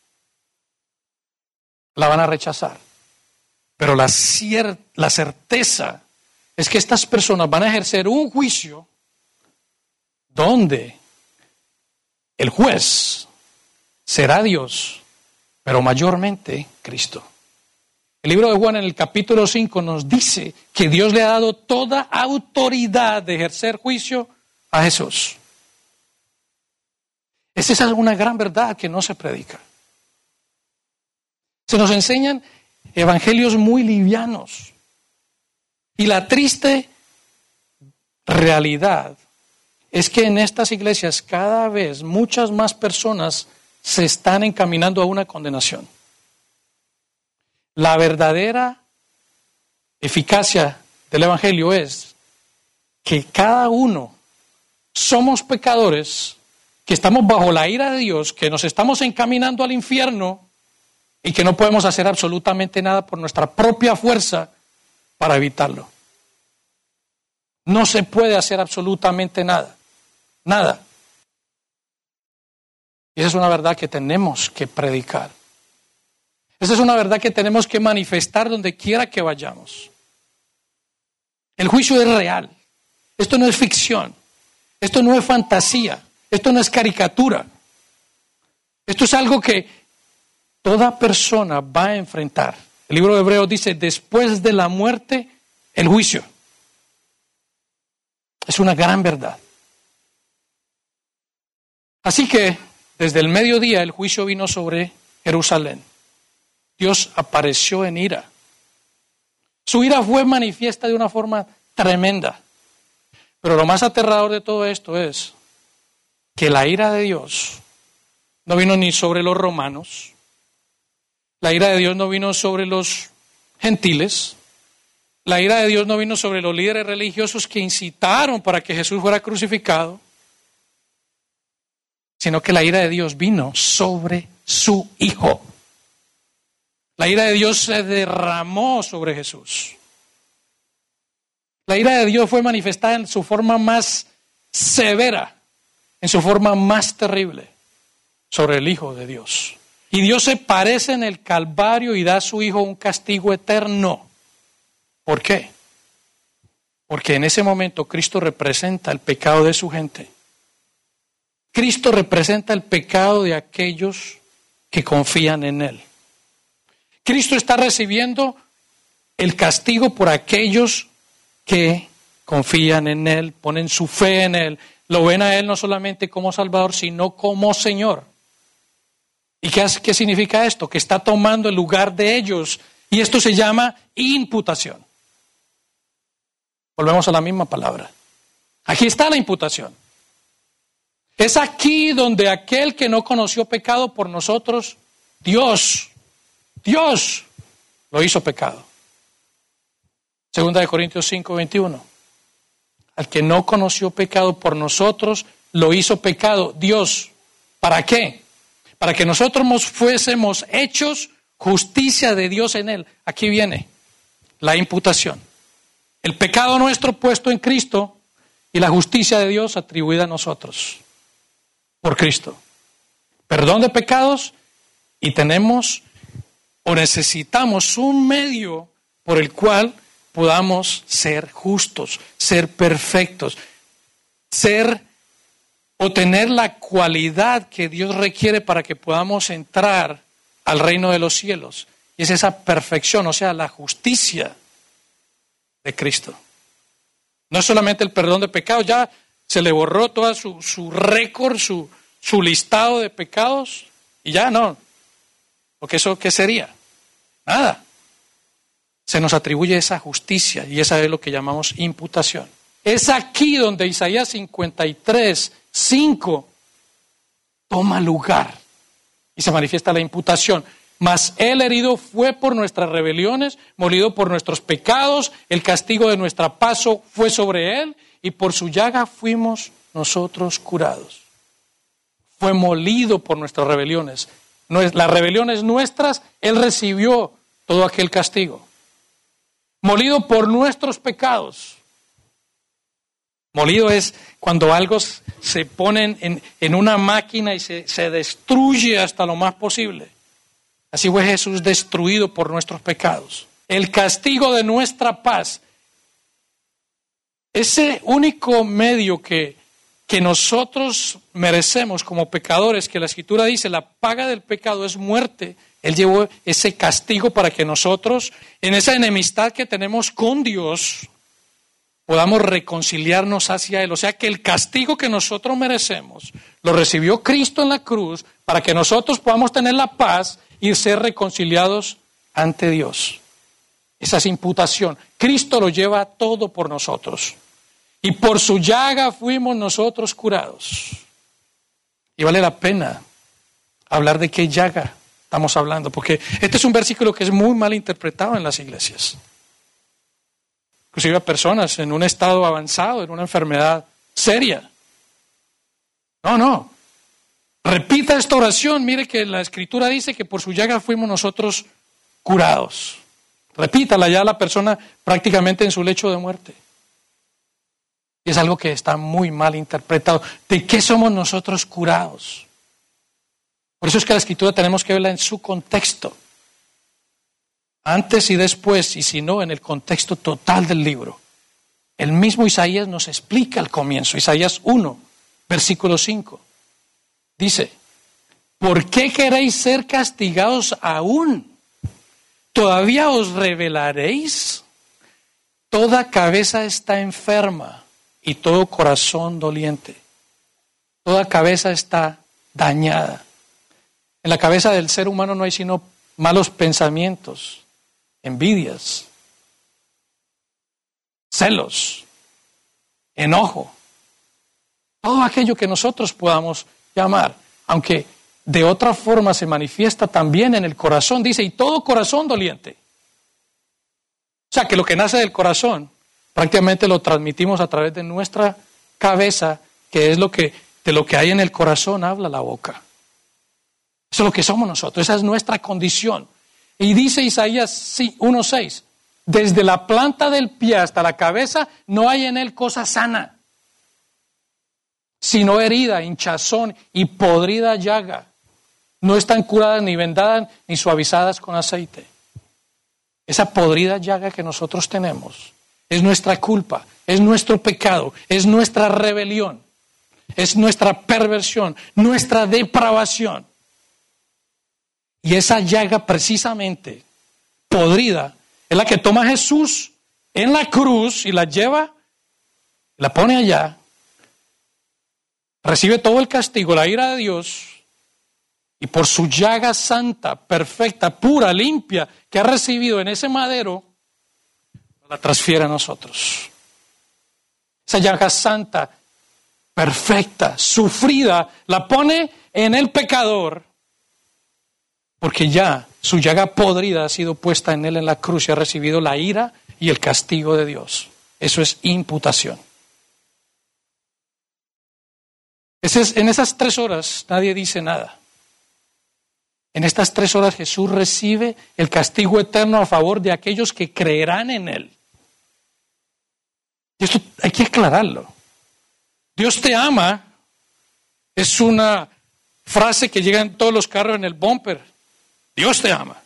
La van a rechazar. Pero la, cier- la certeza es que estas personas van a ejercer un juicio donde el juez será Dios, pero mayormente Cristo. El libro de Juan en el capítulo cinco nos dice que Dios le ha dado toda autoridad de ejercer juicio a Jesús. Esa es una gran verdad que no se predica. Se nos enseñan evangelios muy livianos. Y la triste realidad es que en estas iglesias cada vez muchas más personas se están encaminando a una condenación. La verdadera eficacia del evangelio es que cada uno somos pecadores, que estamos bajo la ira de Dios, que nos estamos encaminando al infierno y que no podemos hacer absolutamente nada por nuestra propia fuerza para evitarlo. No se puede hacer absolutamente nada, nada. Y esa es una verdad que tenemos que predicar. Esa es una verdad que tenemos que manifestar donde quiera que vayamos. El juicio es real. Esto no es ficción. Esto no es fantasía. Esto no es caricatura. Esto es algo que toda persona va a enfrentar. El libro de Hebreos dice, después de la muerte, el juicio. Es una gran verdad. Así que, desde el mediodía, el juicio vino sobre Jerusalén. Dios apareció en ira. Su ira fue manifiesta de una forma tremenda. Pero lo más aterrador de todo esto es que la ira de Dios no vino ni sobre los romanos, la ira de Dios no vino sobre los gentiles, la ira de Dios no vino sobre los líderes religiosos que incitaron para que Jesús fuera crucificado, sino que la ira de Dios vino sobre su Hijo. La ira de Dios se derramó sobre Jesús. La ira de Dios fue manifestada en su forma más severa, en su forma más terrible, sobre el Hijo de Dios. Y Dios se parece en el Calvario y da a su Hijo un castigo eterno. ¿Por qué? Porque en ese momento Cristo representa el pecado de su gente. Cristo representa el pecado de aquellos que confían en Él. Cristo está recibiendo el castigo por aquellos que confían en Él, ponen su fe en Él, lo ven a Él no solamente como Salvador, sino como Señor. ¿Y qué, qué significa esto? Que está tomando el lugar de ellos, y esto se llama imputación. Volvemos a la misma palabra. Aquí está la imputación. Es aquí donde aquel que no conoció pecado por nosotros, Dios, Dios lo hizo pecado. Segunda de Corintios cinco, veintiuno. Al que no conoció pecado por nosotros, lo hizo pecado Dios. ¿Para qué? Para que nosotros fuésemos hechos justicia de Dios en Él. Aquí viene la imputación. El pecado nuestro puesto en Cristo y la justicia de Dios atribuida a nosotros por Cristo. Perdón de pecados y tenemos o necesitamos un medio por el cual podamos ser justos, ser perfectos, ser o tener la cualidad que Dios requiere para que podamos entrar al reino de los cielos. Y es esa perfección, o sea, la justicia de Cristo. No es solamente el perdón de pecados, ya se le borró todo su, su récord, su, su listado de pecados, y ya no. Porque eso, ¿qué sería? Nada. Se nos atribuye esa justicia y esa es lo que llamamos imputación. Es aquí donde Isaías cincuenta y tres, cinco toma lugar y se manifiesta la imputación. Mas él herido fue por nuestras rebeliones, molido por nuestros pecados, el castigo de nuestra paz fue sobre él y por su llaga fuimos nosotros curados. Fue molido por nuestras rebeliones. Las rebeliones nuestras, él recibió todo aquel castigo. Molido por nuestros pecados. Molido es cuando algo se pone en, en una máquina y se, se destruye hasta lo más posible. Así fue Jesús destruido por nuestros pecados. El castigo de nuestra paz. Ese único medio que, que nosotros merecemos como pecadores, que la Escritura dice, la paga del pecado es muerte. Él llevó ese castigo para que nosotros, en esa enemistad que tenemos con Dios, podamos reconciliarnos hacia Él. O sea que el castigo que nosotros merecemos lo recibió Cristo en la cruz para que nosotros podamos tener la paz y ser reconciliados ante Dios. Esa es imputación. Cristo lo lleva todo por nosotros. Y por su llaga fuimos nosotros curados. Y vale la pena hablar de qué llaga estamos hablando, porque este es un versículo que es muy mal interpretado en las iglesias. Inclusive a personas en un estado avanzado, en una enfermedad seria. No, no. Repita esta oración. Mire que la Escritura dice que por su llaga fuimos nosotros curados. Repítala ya la persona prácticamente en su lecho de muerte. Y es algo que está muy mal interpretado. ¿De qué somos nosotros curados? Por eso es que la Escritura tenemos que verla en su contexto. Antes y después, y si no, en el contexto total del libro. El mismo Isaías nos explica al comienzo. Isaías uno, versículo cinco. Dice, ¿por qué queréis ser castigados aún? ¿Todavía os rebelaréis? Toda cabeza está enferma y todo corazón doliente. Toda cabeza está dañada. En la cabeza del ser humano no hay sino malos pensamientos, envidias, celos, enojo. Todo aquello que nosotros podamos llamar, aunque de otra forma se manifiesta también en el corazón, dice, y todo corazón doliente. O sea, que lo que nace del corazón, prácticamente lo transmitimos a través de nuestra cabeza, que es lo que, de lo que hay en el corazón, habla la boca. Eso es lo que somos nosotros, esa es nuestra condición. Y dice Isaías uno seis, desde la planta del pie hasta la cabeza no hay en él cosa sana, sino herida, hinchazón y podrida llaga. No están curadas ni vendadas ni suavizadas con aceite. Esa podrida llaga que nosotros tenemos es nuestra culpa, es nuestro pecado, es nuestra rebelión, es nuestra perversión, nuestra depravación. Y esa llaga precisamente podrida es la que toma Jesús en la cruz y la lleva, la pone allá, recibe todo el castigo, la ira de Dios, y por su llaga santa, perfecta, pura, limpia, que ha recibido en ese madero, la transfiere a nosotros. Esa llaga santa, perfecta, sufrida, la pone en el pecador, porque ya su llaga podrida ha sido puesta en él en la cruz y ha recibido la ira y el castigo de Dios. Eso es imputación. Ese es, en esas tres horas nadie dice nada. En estas tres horas Jesús recibe el castigo eterno a favor de aquellos que creerán en Él. Y esto hay que aclararlo. Dios te ama es una frase que llega en todos los carros en el bumper. Dios te ama.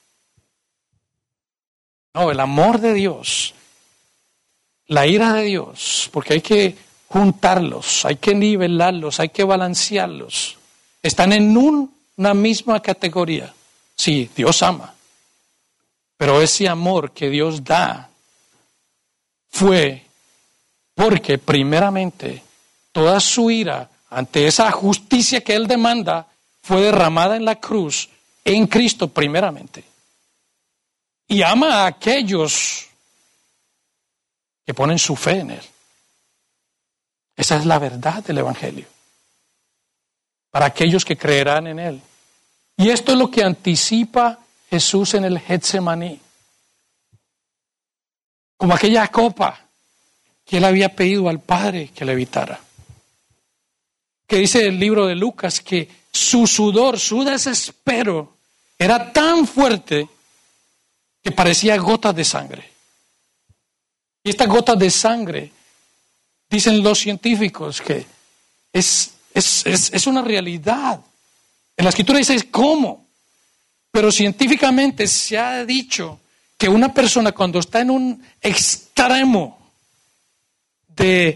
No, el amor de Dios, la ira de Dios, porque hay que juntarlos, hay que nivelarlos, hay que balancearlos. Están en un, una misma categoría. Sí, Dios ama. Pero ese amor que Dios da fue porque primeramente toda su ira ante esa justicia que Él demanda fue derramada en la cruz en Cristo primeramente. Y ama a aquellos que ponen su fe en Él. Esa es la verdad del Evangelio. Para aquellos que creerán en Él. Y esto es lo que anticipa Jesús en el Getsemaní. Como aquella copa que Él había pedido al Padre que le evitara. Que dice el libro de Lucas que su sudor, su desespero era tan fuerte que parecía gotas de sangre. Y estas gotas de sangre, dicen los científicos, que es, es, es, es una realidad. En la Escritura dice cómo, pero científicamente se ha dicho que una persona cuando está en un extremo de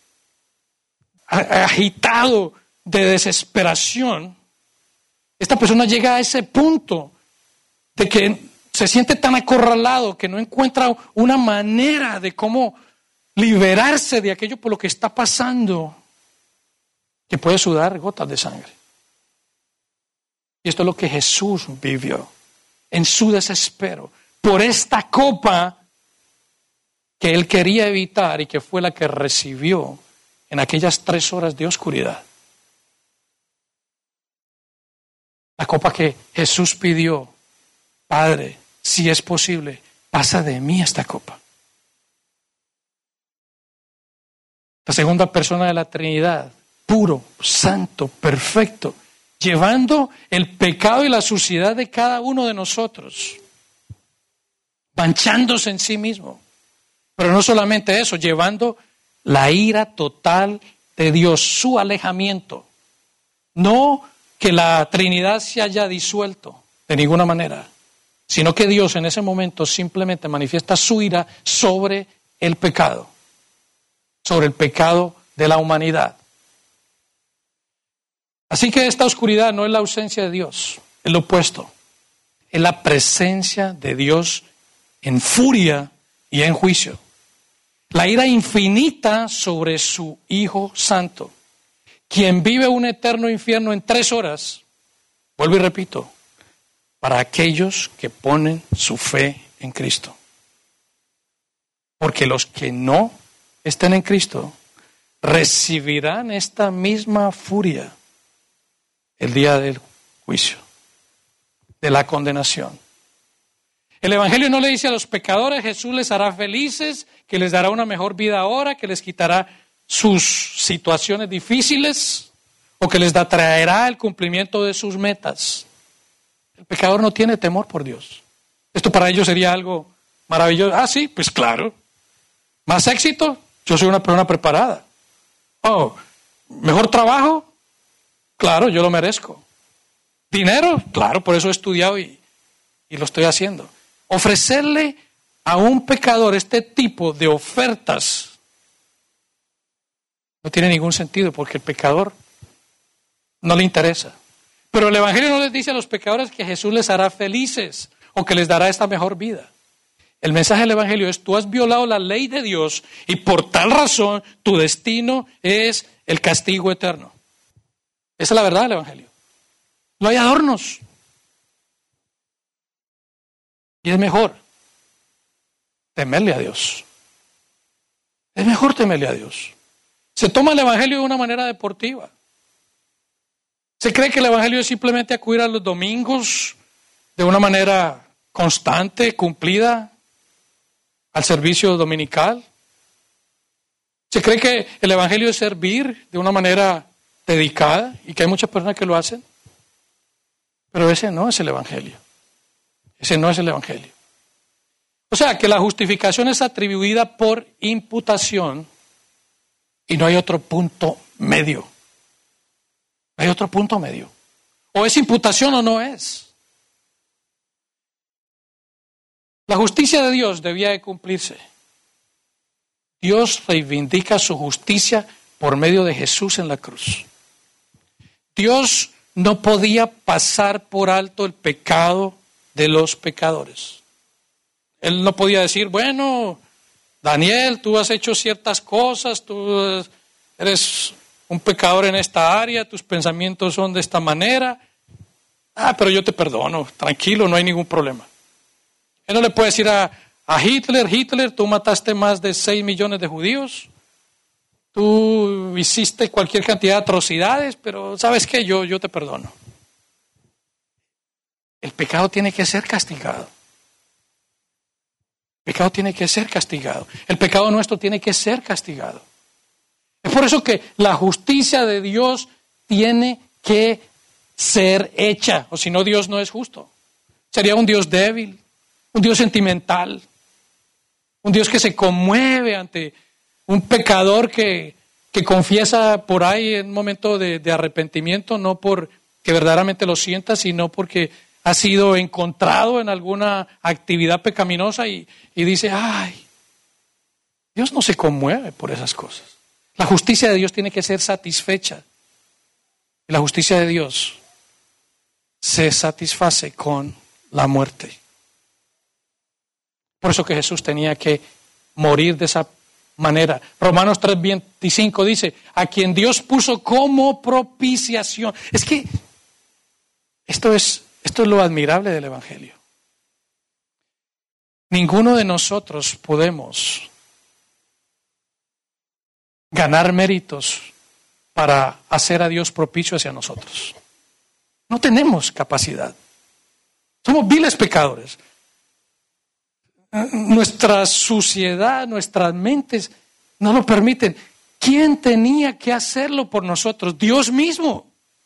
agitado, de desesperación, esta persona llega a ese punto de que se siente tan acorralado que no encuentra una manera de cómo liberarse de aquello por lo que está pasando, que puede sudar gotas de sangre. Y esto es lo que Jesús vivió en su desespero por esta copa que él quería evitar y que fue la que recibió en aquellas tres horas de oscuridad. La copa que Jesús pidió: Padre, si es posible, pasa de mí esta copa. La segunda persona de la Trinidad, puro, santo, perfecto, llevando el pecado y la suciedad de cada uno de nosotros, manchándose en sí mismo. Pero no solamente eso, llevando la ira total de Dios, su alejamiento. No que la Trinidad se haya disuelto de ninguna manera, sino que Dios en ese momento simplemente manifiesta su ira sobre el pecado, sobre el pecado de la humanidad. Así que esta oscuridad no es la ausencia de Dios, es lo opuesto. Es la presencia de Dios en furia y en juicio. La ira infinita sobre su Hijo Santo, quien vive un eterno infierno en tres horas, vuelvo y repito, para aquellos que ponen su fe en Cristo. Porque los que no estén en Cristo recibirán esta misma furia el día del juicio, de la condenación. El Evangelio no le dice a los pecadores: Jesús les hará felices, que les dará una mejor vida ahora, que les quitará sus situaciones difíciles o que les da, traerá el cumplimiento de sus metas. El pecador no tiene temor por Dios. Esto para ellos sería algo maravilloso. Ah, sí, pues claro. ¿Más éxito? Yo soy una persona preparada. Oh, ¿mejor trabajo? Claro, yo lo merezco. ¿Dinero? Claro, por eso he estudiado y, y lo estoy haciendo. Ofrecerle a un pecador este tipo de ofertas no tiene ningún sentido, porque el pecador no le interesa. Pero el Evangelio no les dice a los pecadores que Jesús les hará felices o que les dará esta mejor vida. El mensaje del Evangelio es: tú has violado la ley de Dios y por tal razón tu destino es el castigo eterno. Esa es la verdad del Evangelio. No hay adornos. Y es mejor temerle a Dios. Es mejor temerle a Dios. Se toma el Evangelio de una manera deportiva. Se cree que el Evangelio es simplemente acudir a los domingos de una manera constante, cumplida, al servicio dominical. Se cree que el Evangelio es servir de una manera dedicada y que hay muchas personas que lo hacen. Pero ese no es el Evangelio. Ese no es el Evangelio. O sea, que la justificación es atribuida por imputación y no hay otro punto medio. No hay otro punto medio. O es imputación o no es. La justicia de Dios debía de cumplirse. Dios reivindica su justicia por medio de Jesús en la cruz. Dios no podía pasar por alto el pecado de los pecadores. Él no podía decir: bueno, Daniel, tú has hecho ciertas cosas, tú eres un pecador en esta área, tus pensamientos son de esta manera. Ah, pero yo te perdono, tranquilo, no hay ningún problema. Él no le puede decir a, a Hitler: Hitler, tú mataste más de seis millones de judíos, tú hiciste cualquier cantidad de atrocidades, pero ¿sabes qué? Yo, yo te perdono. El pecado tiene que ser castigado. El pecado tiene que ser castigado. El pecado nuestro tiene que ser castigado. Es por eso que la justicia de Dios tiene que ser hecha, o si no, Dios no es justo. Sería un Dios débil, un Dios sentimental, un Dios que se conmueve ante un pecador que, que confiesa por ahí en un momento de, de arrepentimiento, no porque verdaderamente lo sienta, sino porque ha sido encontrado en alguna actividad pecaminosa y, y dice: ay, Dios no se conmueve por esas cosas. La justicia de Dios tiene que ser satisfecha. Y la justicia de Dios se satisface con la muerte. Por eso que Jesús tenía que morir de esa manera. Romanos tres veinticinco dice, a quien Dios puso como propiciación. Es que esto es, esto es lo admirable del Evangelio. Ninguno de nosotros podemos ganar méritos para hacer a Dios propicio hacia nosotros. No tenemos capacidad. Somos viles pecadores. Nuestra suciedad, nuestras mentes no lo permiten. ¿Quién tenía que hacerlo por nosotros? Dios mismo.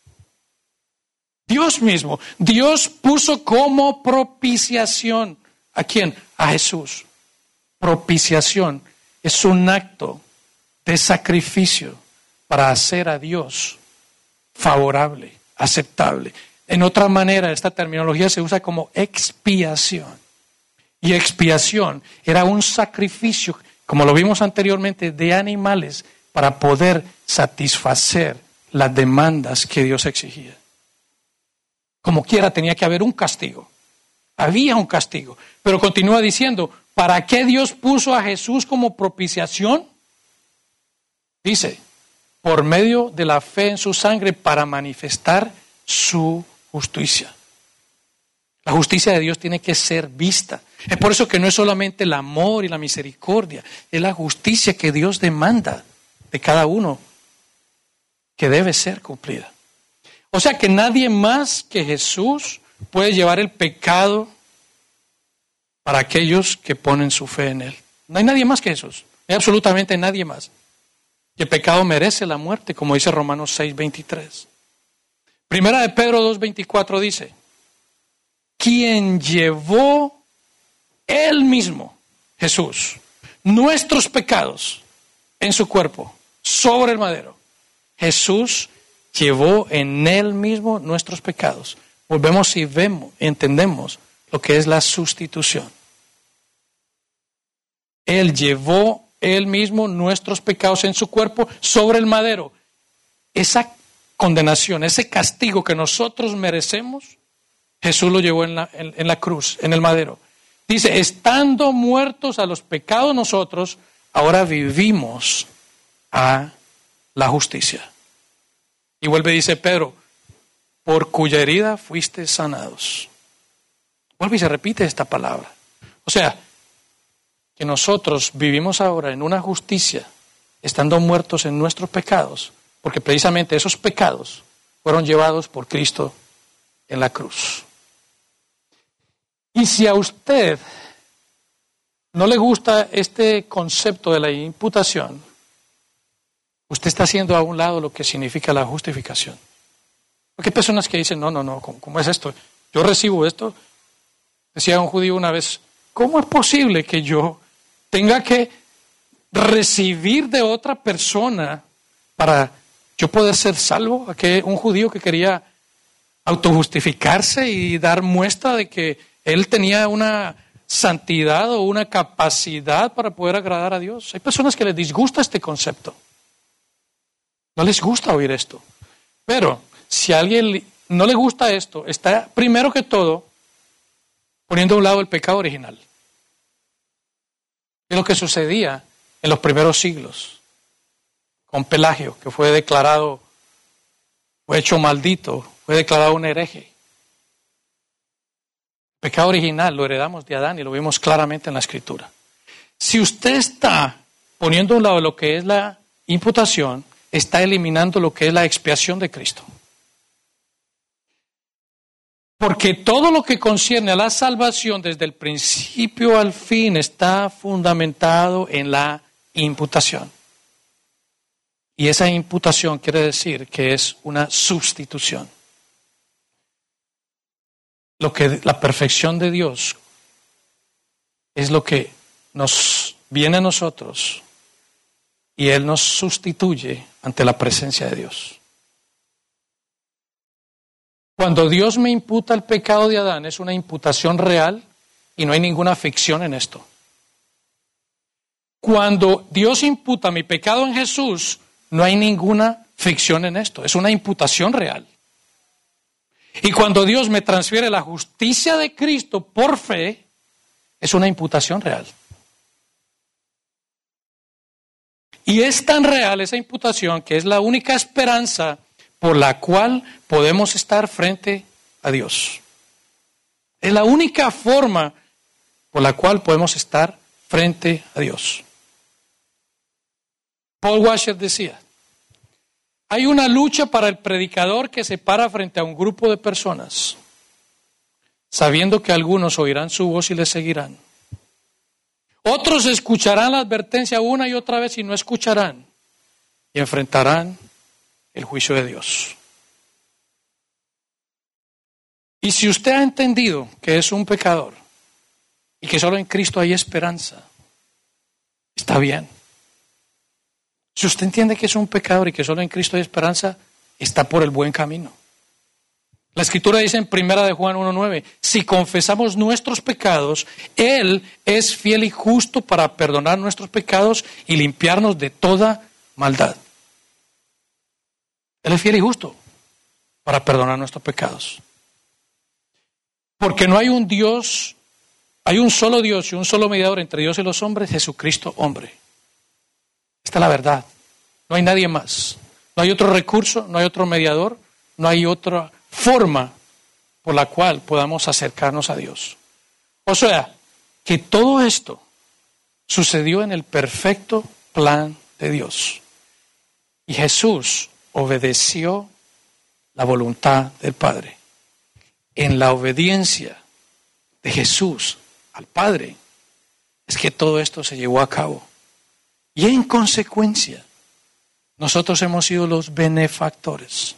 Dios mismo. Dios puso como propiciación. ¿A quién? A Jesús. Propiciación es un acto de sacrificio para hacer a Dios favorable, aceptable. En otra manera, esta terminología se usa como expiación. Y expiación era un sacrificio, como lo vimos anteriormente, de animales para poder satisfacer las demandas que Dios exigía. Como quiera, tenía que haber un castigo. Había un castigo. Pero continúa diciendo, ¿para qué Dios puso a Jesús como propiciación? Dice, por medio de la fe en su sangre para manifestar su justicia. La justicia de Dios tiene que ser vista. Es por eso que no es solamente el amor y la misericordia, es la justicia que Dios demanda de cada uno que debe ser cumplida. O sea que nadie más que Jesús puede llevar el pecado para aquellos que ponen su fe en Él. No hay nadie más que Jesús, no hay absolutamente nadie más. Y el pecado merece la muerte, como dice Romanos seis veintitrés. Primera de Pedro dos veinticuatro dice, quien llevó Él mismo, Jesús, nuestros pecados en su cuerpo, sobre el madero. Jesús llevó en Él mismo nuestros pecados. Volvemos y vemos, entendemos lo que es la sustitución. Él llevó Él mismo nuestros pecados en su cuerpo sobre el madero. Esa condenación, ese castigo que nosotros merecemos, Jesús lo llevó en la, en, en la cruz, en el madero. Dice, estando muertos a los pecados nosotros, ahora vivimos a la justicia. Y vuelve y dice Pedro, por cuya herida fuiste sanados. Vuelve y se repite esta palabra. O sea, que nosotros vivimos ahora en una justicia, estando muertos en nuestros pecados, porque precisamente esos pecados fueron llevados por Cristo en la cruz. Y si a usted no le gusta este concepto de la imputación, usted está haciendo a un lado lo que significa la justificación. Porque hay personas que dicen, no, no, no, ¿cómo, cómo es esto? Yo recibo esto. Decía un judío una vez, ¿cómo es posible que yo tenga que recibir de otra persona para yo poder ser salvo? Aquel, un judío que quería autojustificarse y dar muestra de que él tenía una santidad o una capacidad para poder agradar a Dios. Hay personas que les disgusta este concepto. No les gusta oír esto. Pero si a alguien no le gusta esto, está primero que todo poniendo a un lado el pecado original. Es lo que sucedía en los primeros siglos con Pelagio, que fue declarado, fue hecho maldito, fue declarado un hereje. El pecado original lo heredamos de Adán y lo vimos claramente en la Escritura. Si usted está poniendo a un lado lo que es la imputación, está eliminando lo que es la expiación de Cristo. Porque todo lo que concierne a la salvación desde el principio al fin está fundamentado en la imputación. Y esa imputación quiere decir que es una sustitución. Lo que la perfección de Dios es lo que nos viene a nosotros y Él nos sustituye ante la presencia de Dios. Cuando Dios me imputa el pecado de Adán, es una imputación real y no hay ninguna ficción en esto. Cuando Dios imputa mi pecado en Jesús, no hay ninguna ficción en esto, es una imputación real. Y cuando Dios me transfiere la justicia de Cristo por fe, es una imputación real. Y es tan real esa imputación que es la única esperanza por la cual podemos estar frente a Dios. Es la única forma por la cual podemos estar frente a Dios. Paul Washer decía, hay una lucha para el predicador que se para frente a un grupo de personas, sabiendo que algunos oirán su voz y le seguirán. Otros escucharán la advertencia una y otra vez y no escucharán, y enfrentarán el juicio de Dios. Y si usted ha entendido que es un pecador y que solo en Cristo hay esperanza, está bien. Si usted entiende que es un pecador y que solo en Cristo hay esperanza, está por el buen camino. La Escritura dice en primera de Juan uno nueve, si confesamos nuestros pecados, Él es fiel y justo para perdonar nuestros pecados y limpiarnos de toda maldad. Él es fiel y justo para perdonar nuestros pecados. Porque no hay un Dios, hay un solo Dios y un solo mediador entre Dios y los hombres, Jesucristo hombre. Esta es la verdad. No hay nadie más. No hay otro recurso, no hay otro mediador, no hay otra forma por la cual podamos acercarnos a Dios. O sea, que todo esto sucedió en el perfecto plan de Dios. Y Jesús obedeció la voluntad del Padre. En la obediencia de Jesús al Padre es que todo esto se llevó a cabo. Y en consecuencia, nosotros hemos sido los benefactores.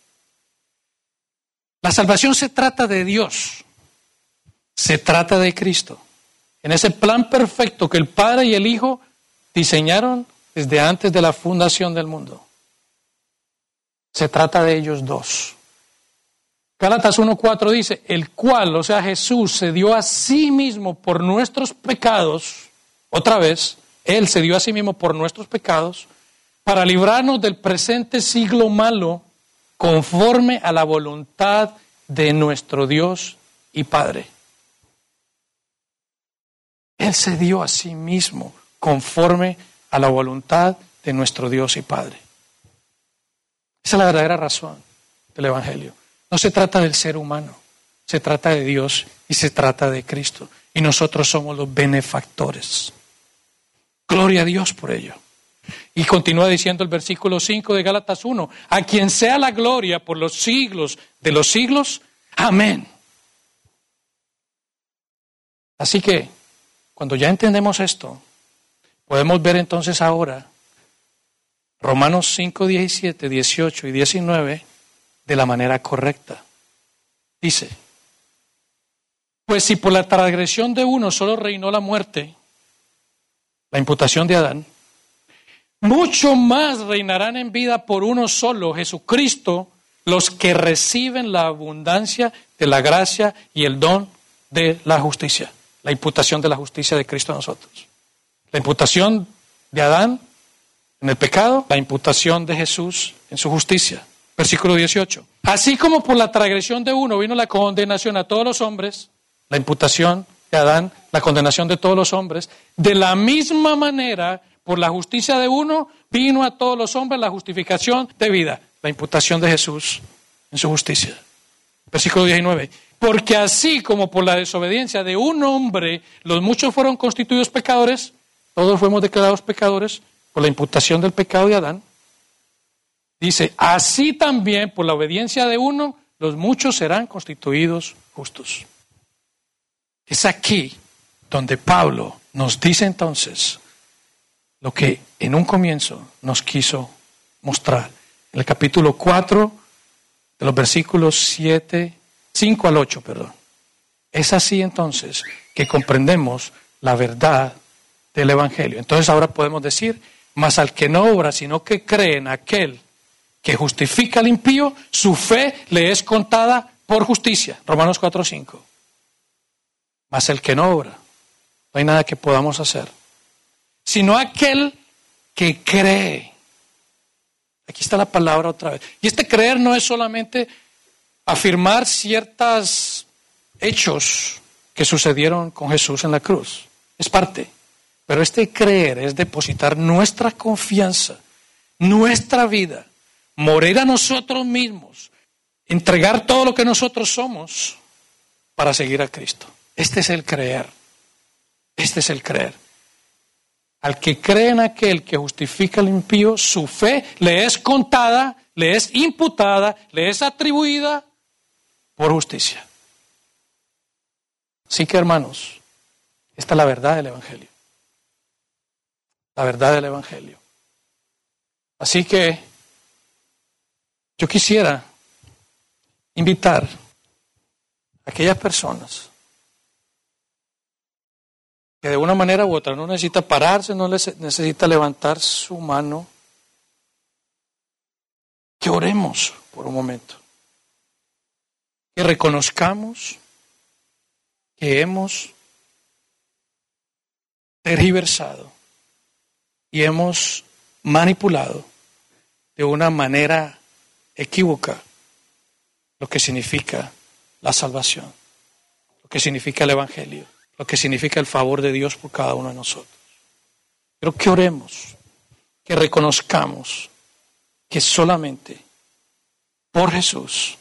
La salvación se trata de Dios, se trata de Cristo. En ese plan perfecto que el Padre y el Hijo diseñaron desde antes de la fundación del mundo. Se trata de ellos dos. Gálatas uno cuatro dice, el cual, o sea Jesús, se dio a sí mismo por nuestros pecados, otra vez, Él se dio a sí mismo por nuestros pecados, para librarnos del presente siglo malo, conforme a la voluntad de nuestro Dios y Padre. Él se dio a sí mismo conforme a la voluntad de nuestro Dios y Padre. Esa es la verdadera razón del Evangelio. No se trata del ser humano, se trata de Dios y se trata de Cristo. Y nosotros somos los benefactores. Gloria a Dios por ello. Y continúa diciendo el versículo cinco de Gálatas uno, a quien sea la gloria por los siglos de los siglos. Amén. Así que, cuando ya entendemos esto, podemos ver entonces ahora Romanos cinco, diecisiete, dieciocho y diecinueve de la manera correcta. Dice, pues si por la transgresión de uno solo reinó la muerte, la imputación de Adán, mucho más reinarán en vida por uno solo, Jesucristo, los que reciben la abundancia de la gracia y el don de la justicia. La imputación de la justicia de Cristo a nosotros. La imputación de Adán en el pecado, la imputación de Jesús en su justicia. Versículo dieciocho. Así como por la transgresión de uno vino la condenación a todos los hombres, la imputación de Adán, la condenación de todos los hombres, de la misma manera, por la justicia de uno, vino a todos los hombres la justificación de vida, la imputación de Jesús en su justicia. Versículo diecinueve. Porque así como por la desobediencia de un hombre, los muchos fueron constituidos pecadores, todos fuimos declarados pecadores por la imputación del pecado de Adán. Dice, así también por la obediencia de uno, los muchos serán constituidos justos. Es aquí donde Pablo nos dice entonces lo que en un comienzo nos quiso mostrar. En el capítulo cuatro, de los versículos siete, cinco al ocho, perdón. Es así entonces que comprendemos la verdad del Evangelio. Entonces ahora podemos decir, mas al que no obra, sino que cree en aquel que justifica al impío, su fe le es contada por justicia. Romanos cuatro cinco. Mas el que no obra, no hay nada que podamos hacer, sino aquel que cree. Aquí está la palabra otra vez. Y este creer no es solamente afirmar ciertos hechos que sucedieron con Jesús en la cruz. Es parte. Pero este creer es depositar nuestra confianza, nuestra vida, morir a nosotros mismos, entregar todo lo que nosotros somos para seguir a Cristo. Este es el creer. Este es el creer. Al que cree en aquel que justifica al impío, su fe le es contada, le es imputada, le es atribuida por justicia. Así que, hermanos, esta es la verdad del Evangelio. La verdad del Evangelio. Así que yo quisiera invitar a aquellas personas que de una manera u otra no necesita pararse, no necesita levantar su mano, que oremos por un momento, que reconozcamos que hemos tergiversado y hemos manipulado de una manera equívoca lo que significa la salvación, lo que significa el Evangelio, lo que significa el favor de Dios por cada uno de nosotros. Pero que oremos, que reconozcamos que solamente por Jesús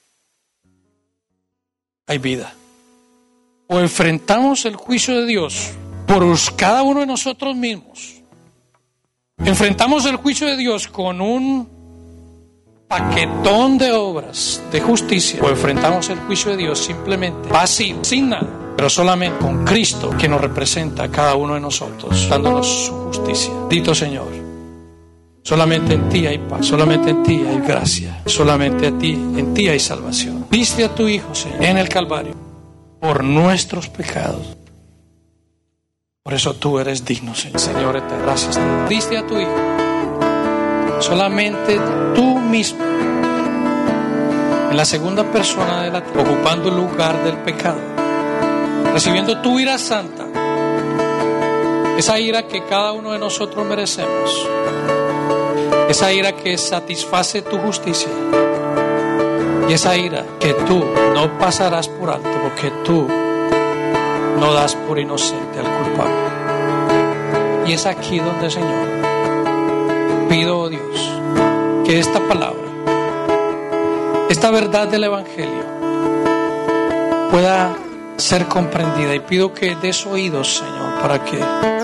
hay vida. O enfrentamos el juicio de Dios por cada uno de nosotros mismos. Enfrentamos el juicio de Dios con un paquetón de obras de justicia. O enfrentamos el juicio de Dios simplemente vacío, sin nada, pero solamente con Cristo que nos representa a cada uno de nosotros, dándonos su justicia. Bendito Señor, solamente en ti hay paz, solamente en ti hay gracia, solamente a ti, en ti hay salvación. Diste a tu Hijo, Señor, en el Calvario, por nuestros pecados. Por eso tú eres digno, Señor. Señor, eterno, gracias. Te diste a tu Hijo, solamente tú mismo, en la segunda persona de la tierra, ocupando el lugar del pecado, recibiendo tu ira santa, esa ira que cada uno de nosotros merecemos, esa ira que satisface tu justicia, y esa ira que tú no pasarás por alto, porque tú no das por inocente al culpable. Y es aquí donde, Señor, pido, oh Dios, que esta palabra, esta verdad del Evangelio pueda ser comprendida, y pido que des oídos, Señor, para que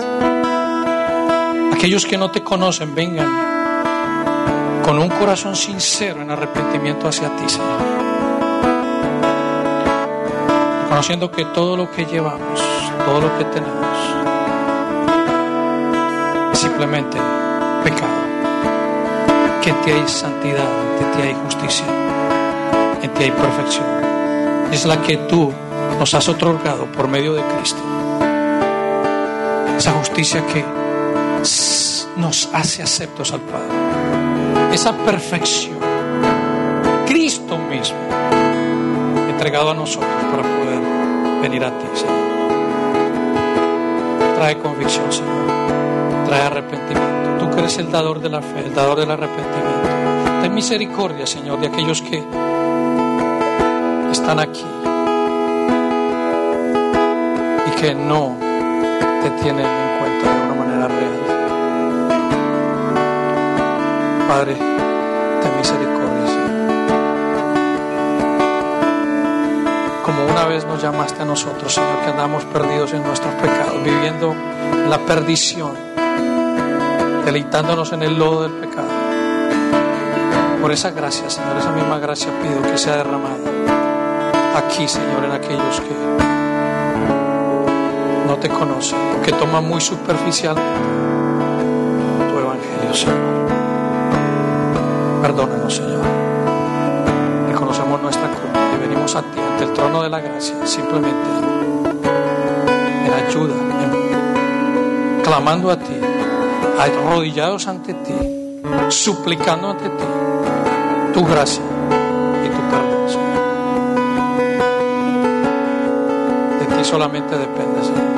aquellos que no te conocen vengan con un corazón sincero en arrepentimiento hacia ti, Señor. Reconociendo que todo lo que llevamos, todo lo que tenemos, es simplemente pecado. Que en ti hay santidad, en ti hay justicia, en ti hay perfección. Es la que tú nos has otorgado por medio de Cristo. Esa justicia que nos hace aceptos al Padre. Esa perfección. Cristo mismo entregado a nosotros para poder venir a ti, Señor. Trae convicción, Señor. Trae arrepentimiento. Tú que eres el dador de la fe, el dador del arrepentimiento. Ten misericordia, Señor, de aquellos que están aquí y que no te tienen en cuenta de una manera real. Padre, ten misericordia, Señor. Como una vez nos llamaste a nosotros, Señor, que andamos perdidos en nuestros pecados, viviendo la perdición, deleitándonos en el lodo del pecado. Por esa gracia, Señor, esa misma gracia pido que sea derramada aquí, Señor, en aquellos que no te conocen, que toman muy superficialmente tu evangelio, Señor. Perdónanos, Señor. Reconocemos nuestra culpa y venimos a ti ante el trono de la gracia, simplemente en ayuda, en, clamando a ti, arrodillados ante ti, suplicando ante ti tu gracia y tu perdón, Señor. De ti solamente depende, Señor.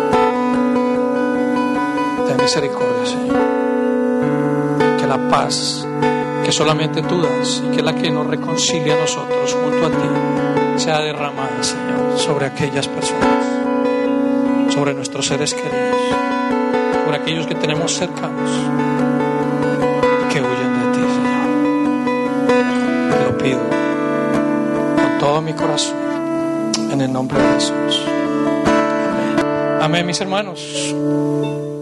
Ten misericordia, Señor. Que la paz que solamente tú das y que es la que nos reconcilia a nosotros junto a ti sea derramada, Señor, sobre aquellas personas, sobre nuestros seres queridos. sobre aquellos que tenemos cercanos que huyen de ti, Señor. Te lo pido con todo mi corazón, en el nombre de Jesús. Amén. Amén, mis hermanos.